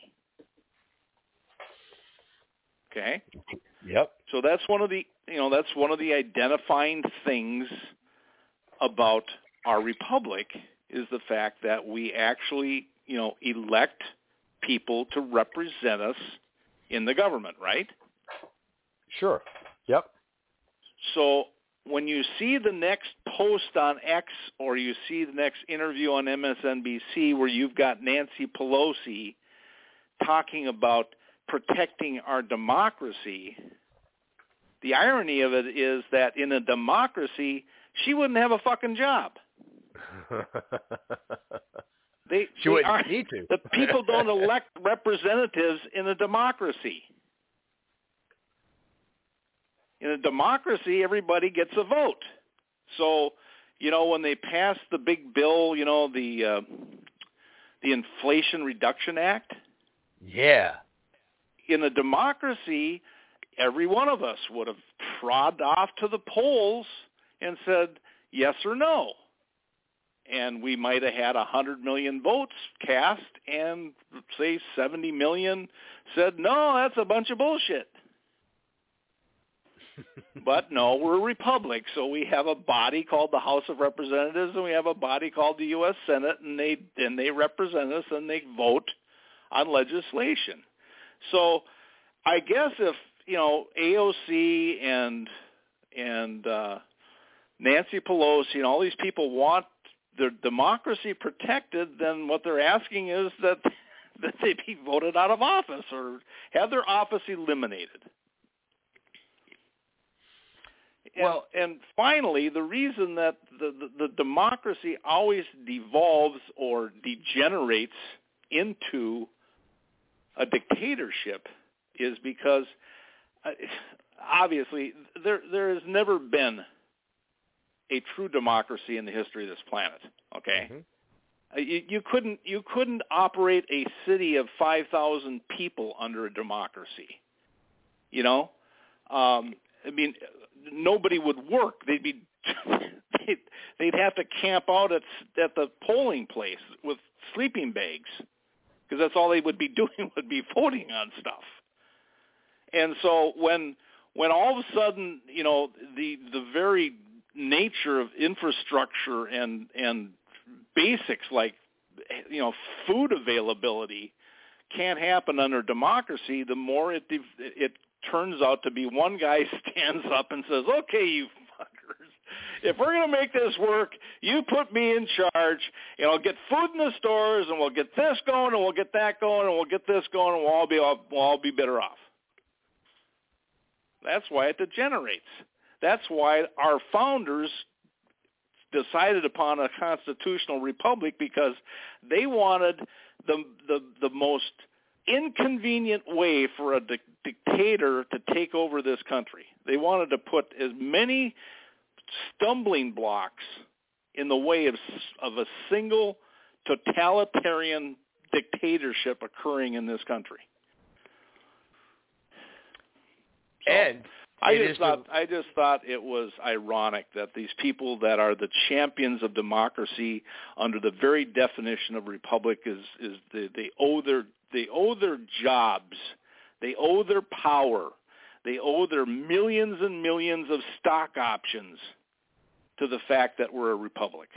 Okay? Yep. So that's one of the, you know, that's one of the identifying things about our republic is the fact that we actually, you know, elect people to represent us in the government, right? Sure. Yep. So when you see the next post on X or you see the next interview on M S N B C where you've got Nancy Pelosi talking about protecting our democracy, the irony of it is that in a democracy, she wouldn't have a fucking job. They, she they wouldn't are, need to. The people don't elect representatives in a democracy. In a democracy, everybody gets a vote. So, you know, when they passed the big bill, you know, the uh, the Inflation Reduction Act. Yeah. In a democracy, every one of us would have trod off to the polls and said yes or no. And we might have had one hundred million votes cast, and say seventy million said, no, that's a bunch of bullshit. But no, we're a republic, so we have a body called the House of Representatives, and we have a body called the U S Senate, and they and they represent us, and they vote on legislation. So I guess if, you know, A O C and and uh, Nancy Pelosi and all these people want their democracy protected, then what they're asking is that that they be voted out of office or have their office eliminated. Well, and, and finally, the reason that the, the, the democracy always devolves or degenerates into a dictatorship is because uh, obviously there there has never been a true democracy in the history of this planet. Okay, Mm-hmm. uh, you, you couldn't you couldn't operate a city of five thousand people under a democracy. You know, um, I mean, nobody would work. They'd be they'd, they'd have to camp out at at the polling place with sleeping bags, because that's all they would be doing would be voting on stuff. And so when when all of a sudden, you know, the the very nature of infrastructure and and basics like, you know, food availability can't happen under democracy, the more it it turns out to be one guy stands up and says, "Okay, you fuckers, if we're going to make this work, you put me in charge, and I'll get food in the stores, and we'll get this going, and we'll get that going, and we'll get this going, and we'll all be all, we'll all be better off." That's why it degenerates. That's why our founders decided upon a constitutional republic, because they wanted the the, the most inconvenient way for a di- dictator to take over this country. They wanted to put as many stumbling blocks in the way of of a single totalitarian dictatorship occurring in this country. So, And I it just is thought the, I just thought it was ironic that these people that are the champions of democracy, under the very definition of republic, is is the, they owe their they owe their jobs, they owe their power, they owe their millions and millions of stock options to the fact that we're a republic.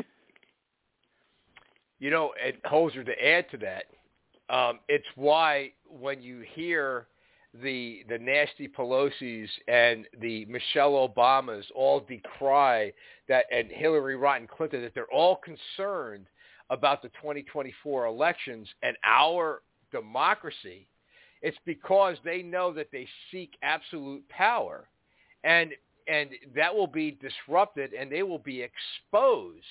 you know, and Holzer, to add to that, um, it's why when you hear the the nasty Pelosi's and the Michelle Obamas all decry that, and Hillary Rodham Clinton, that they're all concerned about the twenty twenty-four elections and our democracy, it's because they know that they seek absolute power, and and that will be disrupted, and they will be exposed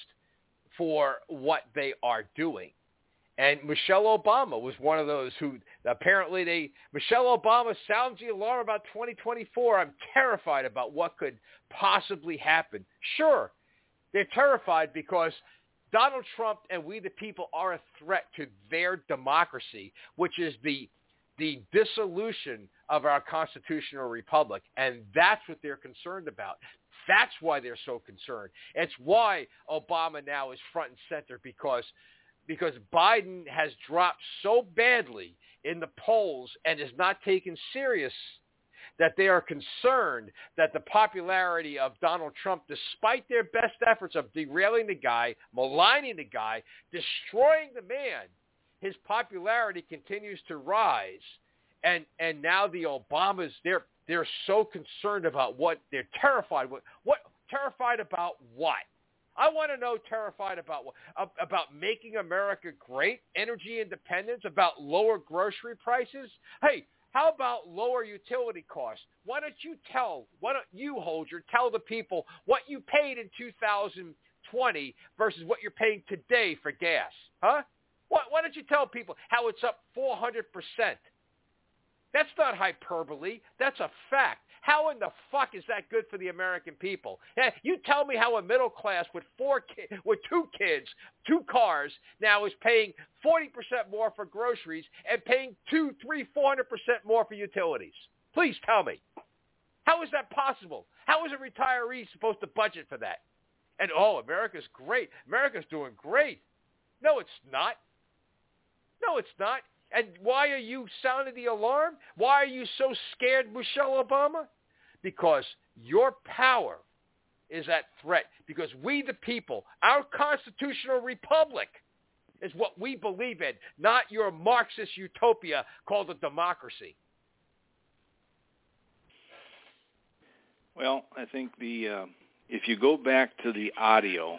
for what they are doing. And Michelle Obama was one of those who apparently they, Michelle Obama sounds the alarm about twenty twenty-four. I'm terrified about what could possibly happen. Sure, they're terrified because Donald Trump and we the people are a threat to their democracy, which is the the dissolution of our constitutional republic. And that's what they're concerned about. That's why they're so concerned. It's why Obama now is front and center, because because Biden has dropped so badly in the polls and is not taken serious, that they are concerned that the popularity of Donald Trump, despite their best efforts of derailing the guy, maligning the guy, destroying the man, his popularity continues to rise. And and now the Obamas, they're they're so concerned about what they're terrified with. What terrified about what? I want to know terrified about what? About making America great, energy independence, about lower grocery prices? Hey, how about lower utility costs? Why don't you tell, why don't you, Holger, tell the people what you paid in two thousand twenty versus what you're paying today for gas? Huh? Why, why don't you tell people how it's up four hundred percent? That's not hyperbole. That's a fact. How in the fuck is that good for the American people? Hey, you tell me how a middle class with four ki- with two kids, two cars, now is paying forty percent more for groceries and paying two, three, four hundred percent more for utilities. Please tell me. How is that possible? How is a retiree supposed to budget for that? And, oh, America's great. America's doing great. No, it's not. No, it's not. And why are you sounding the alarm? Why are you so scared, Michelle Obama? Because your power is at threat. Because we the people, our constitutional republic, is what we believe in, not your Marxist utopia called a democracy. Well, I think the uh, if you go back to the audio,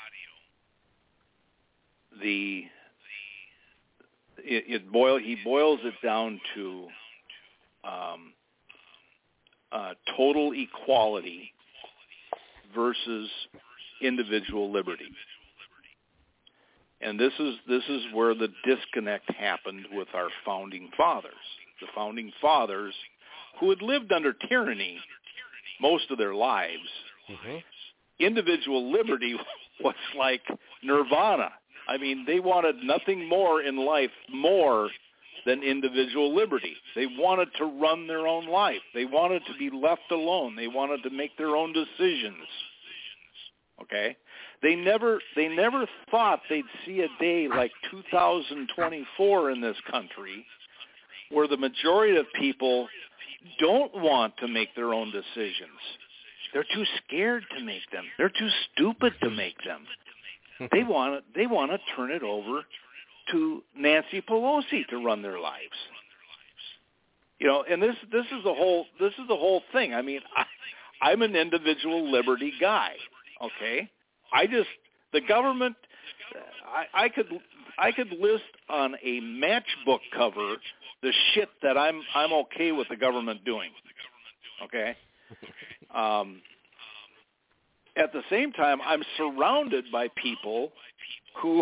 the It, it boil, he boils it down to um, uh, total equality versus individual liberty. And this is this is where the disconnect happened with our founding fathers. The founding fathers, who had lived under tyranny most of their lives, mm-hmm. individual liberty was like nirvana. I mean, they wanted nothing more in life more than individual liberty. They wanted to run their own life. They wanted to be left alone. They wanted to make their own decisions. Okay? They never they never thought they'd see a day like two thousand twenty-four in this country where the majority of people don't want to make their own decisions. They're too scared to make them. They're too stupid to make them. They want to, they want to turn it over to Nancy Pelosi to run their lives. You know, and this this is the whole this is the whole thing. I mean, I, I'm an individual liberty guy. Okay, I just the government. I, I could I could list on a matchbook cover the shit that I'm I'm okay with the government doing. Okay. Um, at the same time, I'm surrounded by people who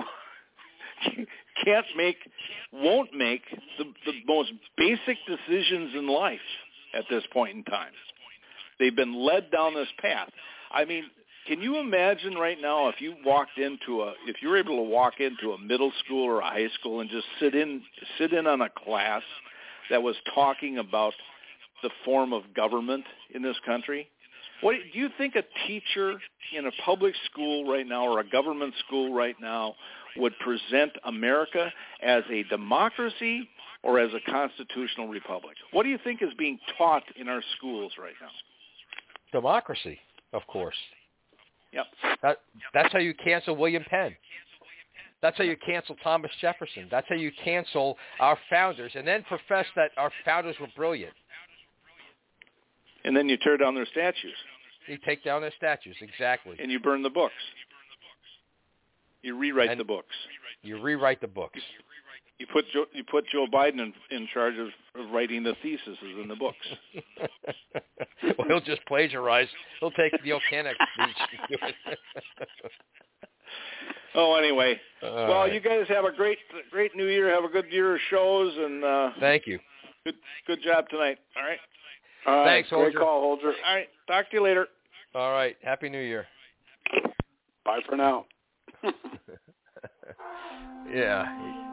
can't make, won't make the, the most basic decisions in life at this point in time. They've been led down this path. I mean, can you imagine right now if you walked into a, if you were able to walk into a middle school or a high school and just sit in, sit in on a class that was talking about the form of government in this country? What do you think a teacher in a public school right now or a government school right now would present America as a democracy or as a constitutional republic? What do you think is being taught in our schools right now? Democracy, of course. Yep. That, that's how you cancel William Penn. That's how you cancel Thomas Jefferson. That's how you cancel our founders and then profess that our founders were brilliant. And then you tear down their statues. You take down their statues, exactly. And you burn the books. You rewrite and the books. You rewrite the books. You put Joe, you put Joe Biden in, in charge of, of writing the theses in the books. Well, he'll just plagiarize. He'll take Neil Kinnock's speech. Oh, anyway. All well, right. You guys have a great, great New Year. Have a good year of shows, and uh, thank you. Good, good job tonight. All right. All right. Thanks, Holger. Great call, Holger. All right. Talk to you later. All right. Happy New Year. Bye for now. Yeah.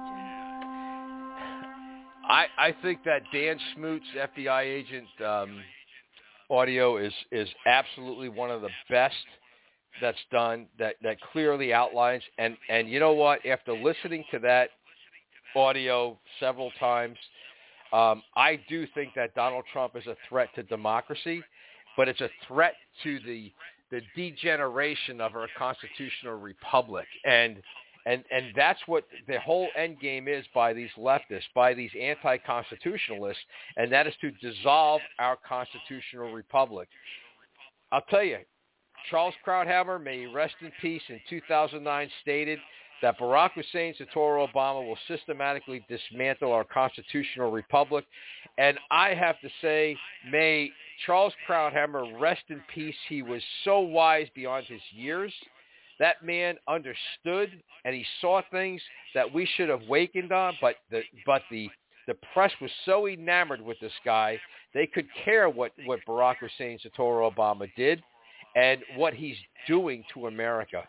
I I think that Dan Smoot's F B I agent um, audio is is absolutely one of the best that's done, that, that clearly outlines. And, and you know what? After listening to that audio several times, um, I do think that Donald Trump is a threat to democracy, but it's a threat to the the degeneration of our constitutional republic. And and and that's what the whole end game is by these leftists, by these anti-constitutionalists, and that is to dissolve our constitutional republic. I'll tell you, Charles Krauthammer, may he rest in peace, in two thousand nine stated that Barack Hussein Satoru Obama will systematically dismantle our constitutional republic. And I have to say, may Charles Krauthammer rest in peace. He was so wise beyond his years. That man understood, and he saw things that we should have wakened on, but the but the the press was so enamored with this guy, they could care what, what Barack Hussein Satoru Obama did and what he's doing to America.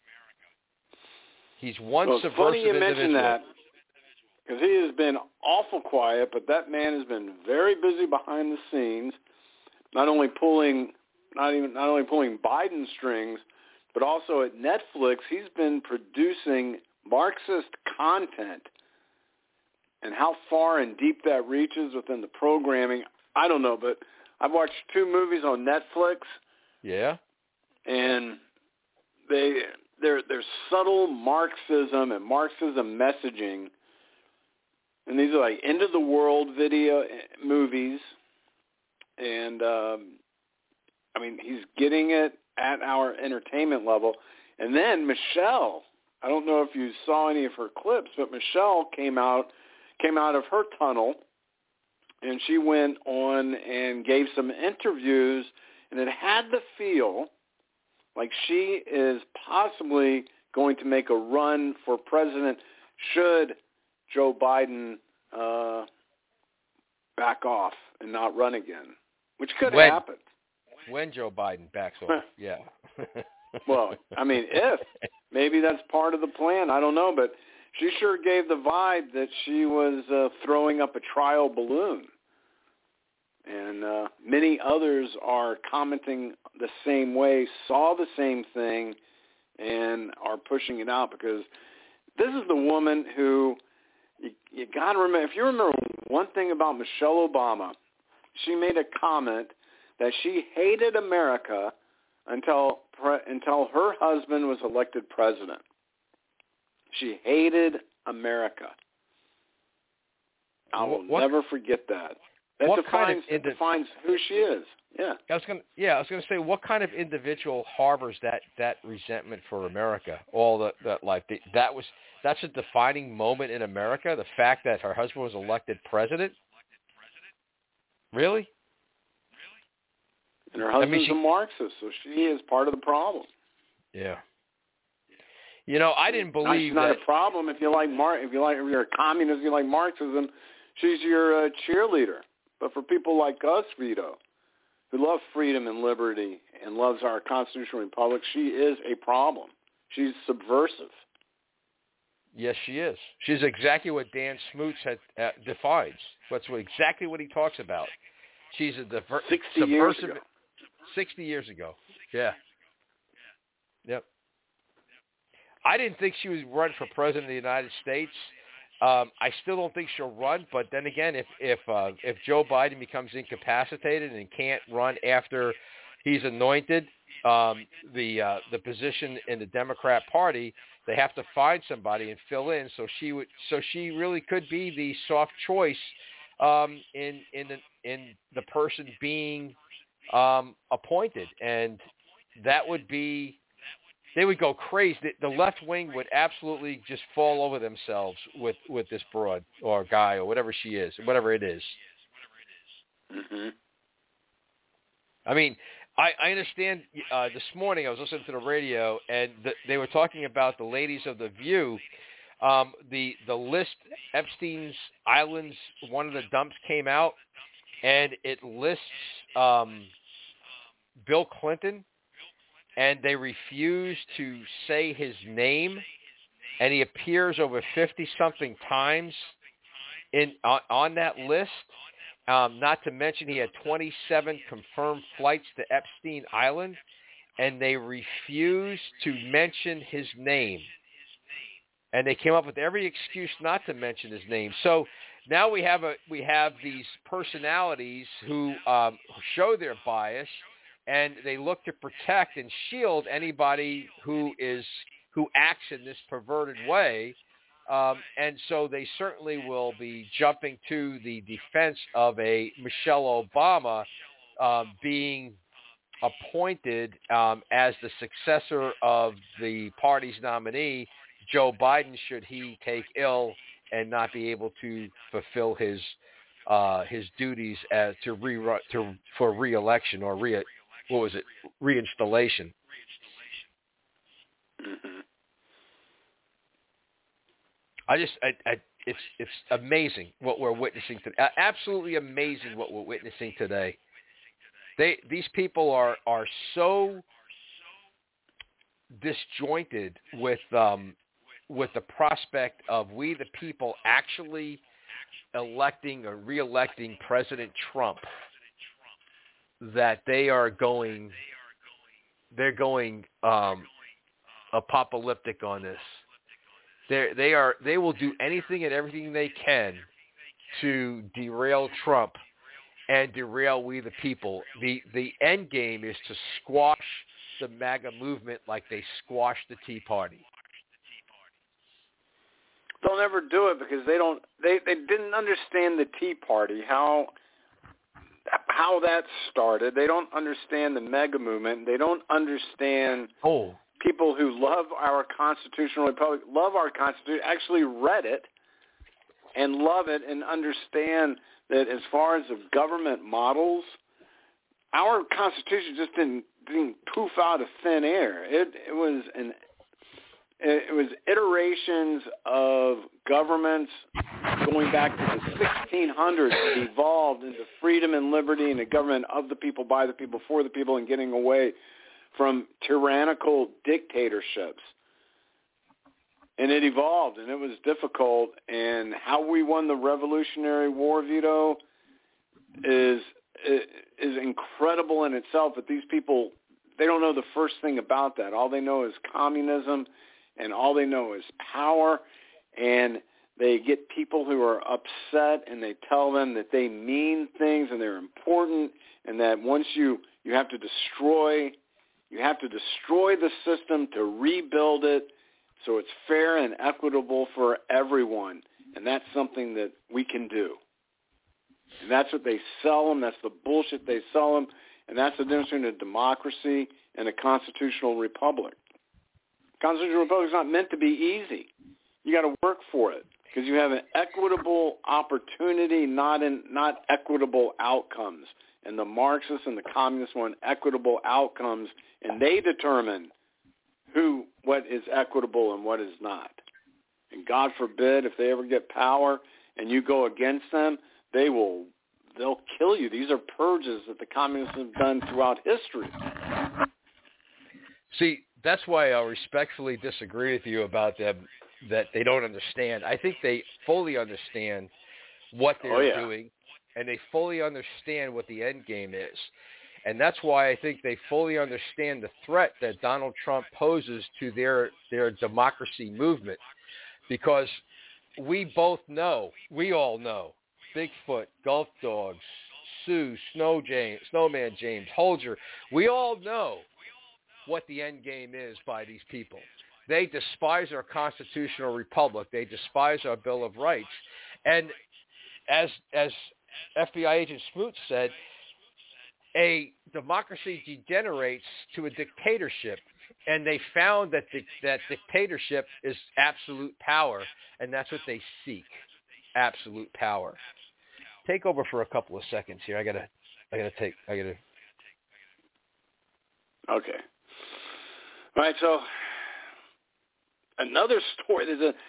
He's one well, subversive funny you individual. mention that, because he has been awful quiet, but that man has been very busy behind the scenes, not only pulling, not even not only pulling Biden strings, but also at Netflix, he's been producing Marxist content. And how far and deep that reaches within the programming, I don't know. But I've watched two movies on Netflix. Yeah. And they they're they're subtle Marxism and Marxism messaging. And these are like end of the world video movies. And um, I mean, he's getting it at our entertainment level. And then Michelle, I don't know if you saw any of her clips, but Michelle came out came out of her tunnel, and she went on and gave some interviews, and it had the feel like she is possibly going to make a run for president should Joe Biden uh, back off and not run again, which could when, happen. When Joe Biden backs off, yeah. Well, I mean, if. Maybe that's part of the plan. I don't know, but she sure gave the vibe that she was uh, throwing up a trial balloon. And uh, many others are commenting the same way, saw the same thing, and are pushing it out because this is the woman who, you, you got to remember, if you remember one thing about Michelle Obama, she made a comment that she hated America until pre- until her husband was elected president. She hated America. I will what, never forget that. That what defines, kind of it indi- defines who she is. Yeah. I was gonna, yeah, I was gonna say, what kind of individual harbors that, that resentment for America? All the, the like the, that was that's a defining moment in America. The fact that her husband was elected president. Really? And her husband's I mean, she, a Marxist, so she is part of the problem. Yeah. You know, I didn't believe She's not that. a problem if you like Mar- if you like if you're a communist, you like Marxism. She's your uh, cheerleader. But for people like us, Vito, who love freedom and liberty and loves our constitutional republic, she is a problem. She's subversive. Yes, she is. She's exactly what Dan Smoot had, uh, defines. That's what, exactly what he talks about. She's a diver- Sixty subversive. years ago. Sixty years ago. Yeah. Yep. I didn't think she would run for president of the United States. Um, I still don't think she'll run. But then again, if if uh, if Joe Biden becomes incapacitated and can't run after he's anointed um, the uh, the position in the Democrat Party, they have to find somebody and fill in. So she would. So she really could be the soft choice um, in in the in the person being um, appointed, and that would be. They would go crazy. The, the left wing would absolutely just fall over themselves with, with this broad or guy or whatever she is, whatever it is. Mm-hmm. I mean, I, I understand. Uh, this morning I was listening to the radio, and the, they were talking about the ladies of The View. Um, the the list, Epstein's Islands, one of the dumps came out, and it lists um, Bill Clinton. And they refuse to say his name, and he appears over fifty-something times in on, on that list. Um, not to mention he had twenty-seven confirmed flights to Epstein Island, and they refuse to mention his name. And they came up with every excuse not to mention his name. So now we have a we have these personalities who um, show their bias. And they look to protect and shield anybody who is who acts in this perverted way, um, and so they certainly will be jumping to the defense of a Michelle Obama uh, being appointed um, as the successor of the party's nominee, Joe Biden, should he take ill and not be able to fulfill his uh, his duties as to re to for re-election or re. What was it? Reinstallation. Mm-hmm. I just, I, I, it's, it's amazing what we're witnessing today. Absolutely amazing what we're witnessing today. They, these people are, are so disjointed with, um, with the prospect of we the people actually electing or re-electing President Trump, that they are going, they're going um, apocalyptic on this. They they are they will do anything and everything they can to derail Trump and derail we the people. The the end game is to squash the MAGA movement like they squashed the Tea Party. They'll never do it because they don't. They they didn't understand the Tea Party, how. how that started. They don't understand the mega movement. They don't understand oh. people who love our constitutional republic, love our constitution, actually read it and love it and understand that as far as the government models, our constitution just didn't, didn't poof out of thin air. It, it was an it was iterations of governments going back to the sixteen hundreds that evolved into freedom and liberty and a government of the people, by the people, for the people, and getting away from tyrannical dictatorships. And it evolved, and it was difficult. And how we won the Revolutionary War, Vito, is is incredible in itself. But these people, they don't know the first thing about that. All they know is communism, and all they know is power. And they get people who are upset, and they tell them that they mean things and they're important, and that once you, you have to destroy, you have to destroy the system to rebuild it, so it's fair and equitable for everyone, and that's something that we can do. And that's what they sell them. That's the bullshit they sell them, and that's the difference between a democracy and a constitutional republic. Constitutional republic is not meant to be easy. You got to work for it because you have an equitable opportunity, not in not equitable outcomes. And the Marxists and the communists want equitable outcomes, and they determine who, what is equitable and what is not. And God forbid if they ever get power and you go against them, they will, they'll kill you. These are purges that the communists have done throughout history. See, that's why I respectfully disagree with you about them, that they don't understand. I think they fully understand what they're oh, yeah. doing, and they fully understand what the end game is. And that's why I think they fully understand the threat that Donald Trump poses to their their democracy movement, because we both know, we all know, Bigfoot, Gulf Dogs, Sue, Snow James, Snowman James, Holger, we all know what the end game is by these people. They despise our constitutional republic. They despise our Bill of Rights. And as as F B I agent Smoot said, a democracy degenerates to a dictatorship, and they found that the, that dictatorship is absolute power, and that's what they seek, absolute power. Take over for a couple of seconds here. I gotta, I gotta take, I gotta. Okay. All right. So another story. There's a.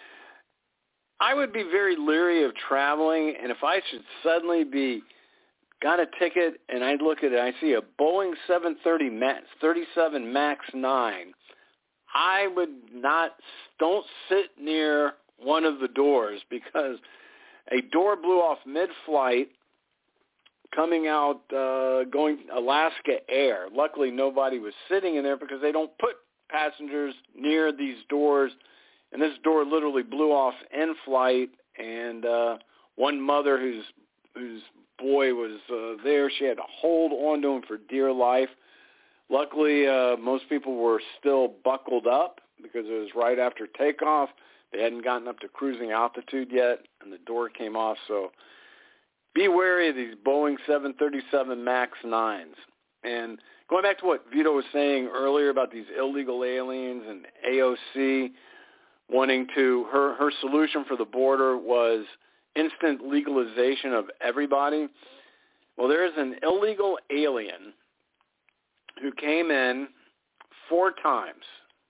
I would be very leery of traveling, and if I should suddenly be got a ticket and I look at it, I see a Boeing seven thirty-seven MAX nine, I would not, don't sit near one of the doors because a door blew off mid-flight coming out, uh, going Alaska Air. Luckily, nobody was sitting in there because they don't put passengers near these doors, and this door literally blew off in flight, and uh, one mother whose whose boy was uh, there. She had to hold on to him for dear life. Luckily, uh, most people were still buckled up because it was right after takeoff. They hadn't gotten up to cruising altitude yet, and the door came off. So be wary of these Boeing seven thirty-seven MAX nines. And going back to what Vito was saying earlier about these illegal aliens and A O C wanting to, her, her solution for the border was instant legalization of everybody. Well, there is an illegal alien who came in four times.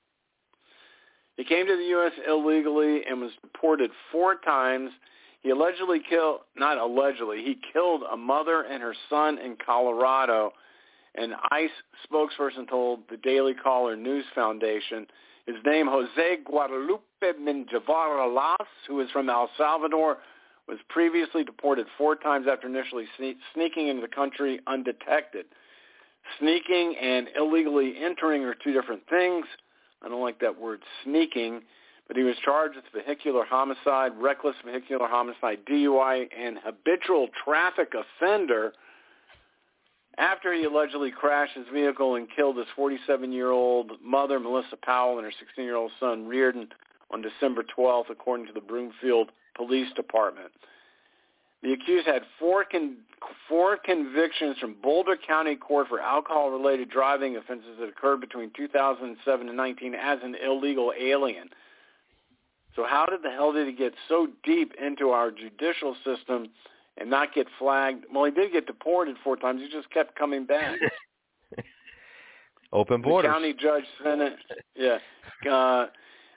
He came to the U S illegally and was deported four times. He allegedly killed, not allegedly, he killed a mother and her son in Colorado. An ICE spokesperson told the Daily Caller News Foundation his name, Jose Guadalupe Menjivar-Alas, who is from El Salvador, was previously deported four times after initially sne- sneaking into the country undetected. Sneaking and illegally entering are two different things. I don't like that word sneaking, but he was charged with vehicular homicide, reckless vehicular homicide, D U I, and habitual traffic offender after he allegedly crashed his vehicle and killed his forty-seven-year-old mother, Melissa Powell, and her sixteen-year-old son, Reardon, on December twelfth, according to the Broomfield Police Department. The accused had four con- four convictions from Boulder County Court for alcohol-related driving offenses that occurred between two thousand seven and nineteen as an illegal alien. So how did the hell did he get so deep into our judicial system and not get flagged? Well, he did get deported four times. He just kept coming back. Open borders. The county judge sent it. Yeah. Uh,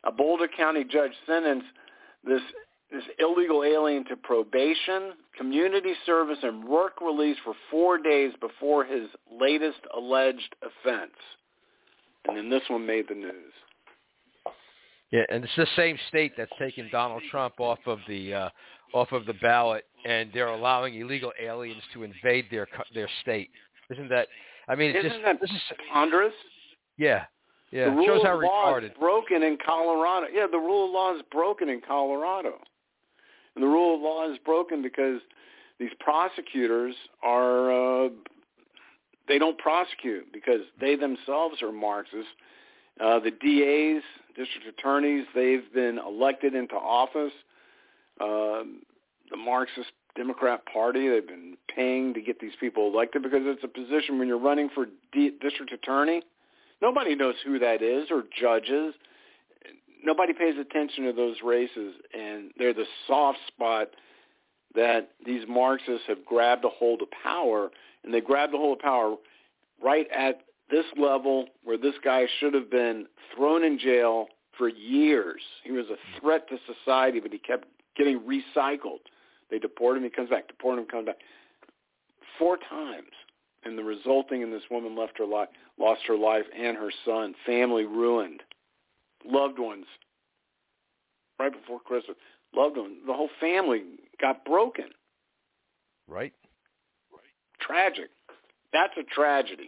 a Boulder County judge sentenced this this illegal alien to probation, community service, and work release for four days before his latest alleged offense. And then this one made the news. Yeah, and it's the same state that's taken Donald Trump off of the uh, off of the ballot, and they're allowing illegal aliens to invade their their state. Isn't that? I mean, it's Isn't just that this is ponderous? Yeah, yeah. The It rule shows how of law retarded. is broken in Colorado. Yeah, the rule of law is broken in Colorado. And the rule of law is broken because these prosecutors are, uh, they don't prosecute because they themselves are Marxists. Uh, the D As, district attorneys, they've been elected into office. Uh, the Marxist Democrat Party, they've been paying to get these people elected because it's a position when you're running for D- district attorney. Nobody knows who that is or judges. Nobody pays attention to those races, and they're the soft spot that these Marxists have grabbed a hold of power, and they grabbed a hold of power right at this level where this guy should have been thrown in jail for years. He was a threat to society, but he kept getting recycled. They deport him, he comes back, deport him, comes back. Four times. And the resulting in this woman left her life, lost her life and her son, family ruined. Loved ones, right before Christmas, loved ones. The whole family got broken. Right. Tragic. That's a tragedy.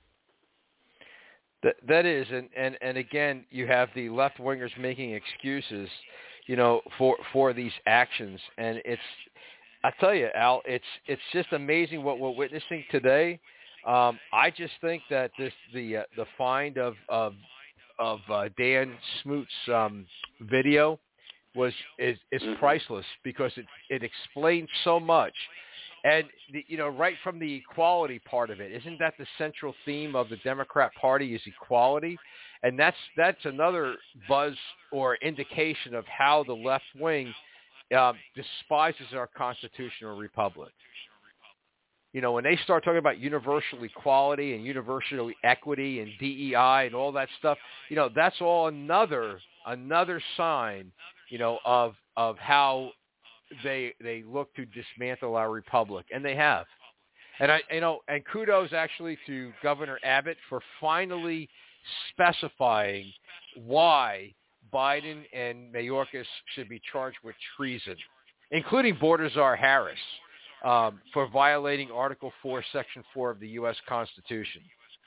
That that is, and, and, and again, you have the left wingers making excuses, you know, for for these actions, and it's, I tell you, Al, it's it's just amazing what we're witnessing today. Um, I just think that this the uh, the find of of of uh, Dan Smoot's um, video was is, is mm-hmm. priceless because it it explains so much, and the, you know, right from the equality part of it, isn't that the central theme of the Democrat Party is equality, and that's that's another buzz or indication of how the left wing uh, despises our constitutional republic. You know, when they start talking about universal equality and universal equity and D E I and all that stuff, you know, that's all another another sign, you know, of of how they they look to dismantle our republic, and they have. And I, you know, and kudos actually to Governor Abbott for finally specifying why Biden and Mayorkas should be charged with treason, including Border Czar Harris. Um, for violating Article four, Section four of the U S Constitution.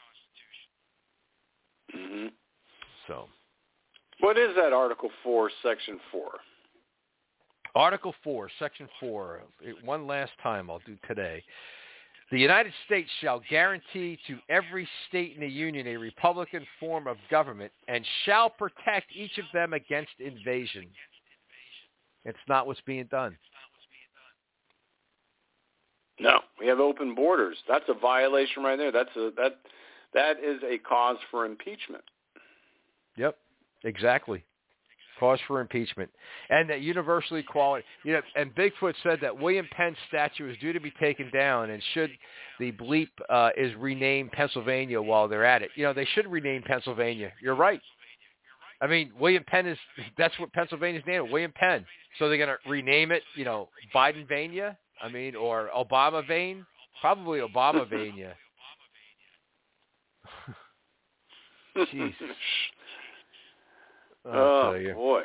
Mm-hmm. So, what is that Article four, Section four? Article four, Section four, one last time I'll do today. The United States shall guarantee to every state in the Union a republican form of government and shall protect each of them against invasion. It's not what's being done. No, we have open borders. That's a violation right there. That's a that that is a cause for impeachment. Yep, exactly. Cause for impeachment. And that universal equality. You know, and Bigfoot said that William Penn's statue is due to be taken down, and should the bleep uh, is rename Pennsylvania while they're at it. You know, they should rename Pennsylvania. You're right. I mean, William Penn is, that's what Pennsylvania's name, William Penn. So they're going to rename it, you know, Bidenvania? I mean, or Obama Vane? Probably Obama Vania. Jesus. Oh, boy.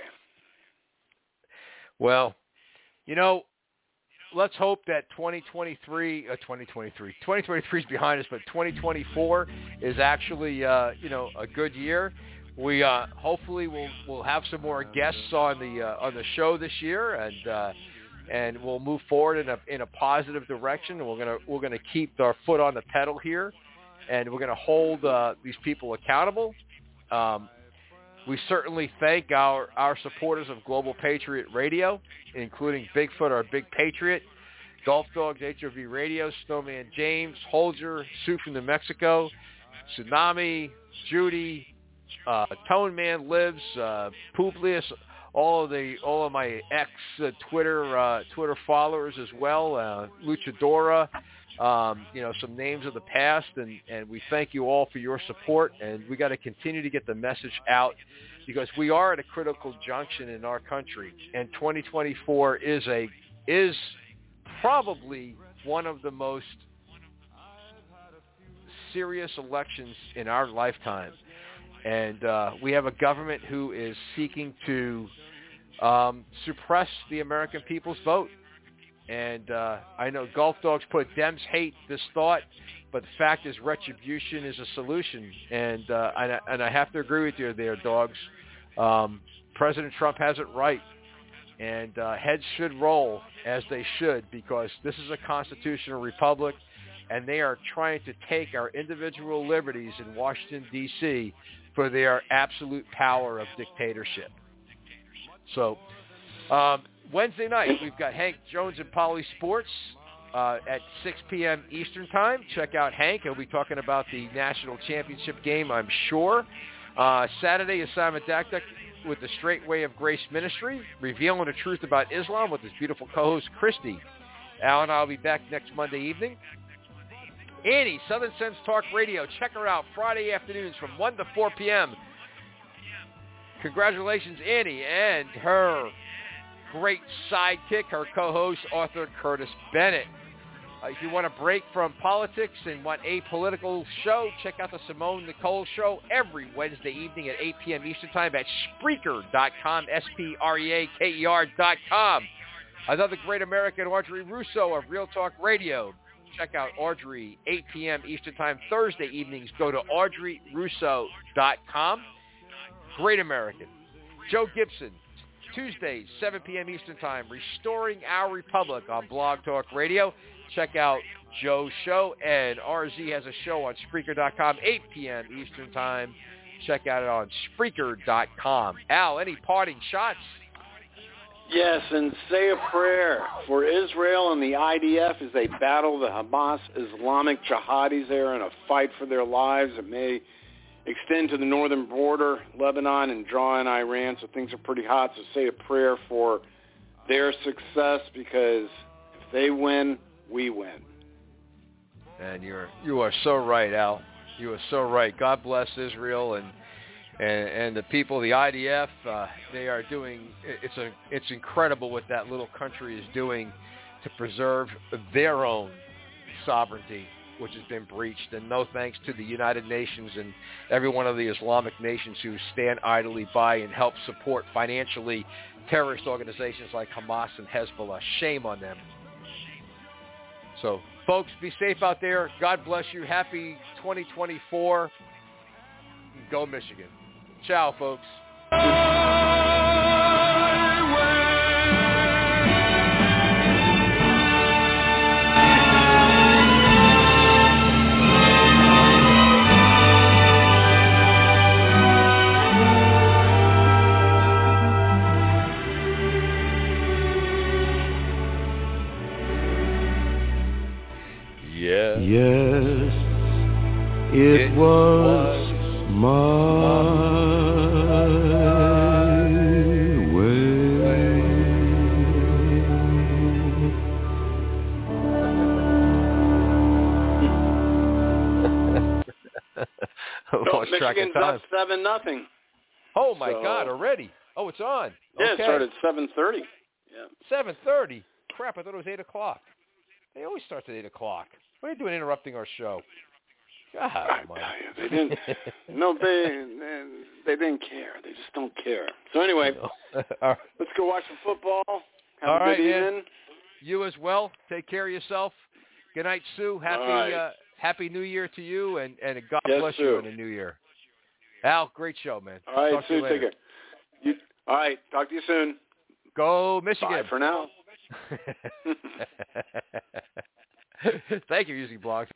Well, you know, let's hope that twenty twenty-three, uh, twenty twenty-three, twenty twenty-three is behind us, but twenty twenty-four is actually, uh, you know, a good year. We uh, hopefully will we'll have some more guests on the uh, on the show this year, and uh, and we'll move forward in a in a positive direction. And we're gonna we're gonna keep our foot on the pedal here, and we're gonna hold uh, these people accountable. Um, we certainly thank our our supporters of Global Patriot Radio, including Bigfoot, our Big Patriot, Golf Dogs, H O V Radio, Snowman James, Holger, Sue from New Mexico, Tsunami, Judy. Uh, Tone Man Lives, uh, Publius, all of the all of my ex uh, Twitter uh, Twitter followers as well, uh, Luchadora, um, you know, some names of the past, and, and we thank you all for your support, and we got to continue to get the message out because we are at a critical junction in our country, and twenty twenty-four is a is probably one of the most serious elections in our lifetime. And uh, we have a government who is seeking to um, suppress the American people's vote. And uh, I know Golf Dogs put Dems hate this thought, but the fact is retribution is a solution. And, uh, and, I, and I have to agree with you there, Dogs. Um, President Trump has it right. And uh, heads should roll as they should, because this is a constitutional republic, and they are trying to take our individual liberties in Washington, D C for their absolute power of dictatorship. So um, Wednesday night, we've got Hank Jones and Poly Sports uh, at six p.m. Eastern Time. Check out Hank. He'll be talking about the national championship game, I'm sure. Uh, Saturday is Simon Dakduk with the Straight Way of Grace Ministry, revealing the truth about Islam with his beautiful co-host, Christy. Al and I will be back next Monday evening. Annie, Southern Sense Talk Radio. Check her out Friday afternoons from one to four p.m. Congratulations, Annie, and her great sidekick, her co-host, Arthur Curtis Bennett. Uh, if you want a break from politics and want a political show, check out the Simone Nicole Show every Wednesday evening at eight p.m. Eastern Time at Spreaker dot com, S P R E A K E R dot com. Another great American, Audrey Russo of Real Talk Radio. Check out Audrey, eight p.m. Eastern Time, Thursday evenings. Go to audrey russo dot com. Great American. Joe Gibson, Tuesdays, seven p.m. Eastern Time, Restoring Our Republic on Blog Talk Radio. Check out Joe's show, and R Z has a show on Spreaker dot com, eight p.m. Eastern Time. Check out it on Spreaker dot com. Al, any parting shots? Yes, and say a prayer for Israel and the I D F as they battle the Hamas Islamic jihadis there in a fight for their lives. It may extend to the northern border, Lebanon, and draw in Iran, so things are pretty hot. So say a prayer for their success, because if they win, we win. And you're you are so right, Al. You are so right. God bless Israel and and, and the people, the I D F. Uh, they are doing. It's a it's incredible what that little country is doing to preserve their own sovereignty, which has been breached. And no thanks to the United Nations and every one of the Islamic nations who stand idly by and help support financially terrorist organizations like Hamas and Hezbollah. Shame on them. So, folks, be safe out there. God bless you. Happy twenty twenty-four. Go Michigan. Ciao, folks. Yes, yes, it, it was, was my, my way. So Michigan's up seven nothing. Oh my so, God! Already? Oh, it's on. Yeah, okay. It started at seven thirty. Yeah. Seven thirty. Crap! I thought it was eight o'clock. They always start at eight o'clock. What are you doing interrupting our show? God, I tell you, they didn't. no, they, they they didn't care. They just don't care. So anyway, right. Let's go watch some football. Have All a right, good man. evening. You as well. Take care of yourself. Good night, Sue. Happy right. uh, Happy New Year to you, and, and God yes, bless Sue. you in the new year. Al, great show, man. All right, talk Sue, to you take care. You, all right, talk to you soon. Go Michigan. Bye for now. Thank you for using blogs.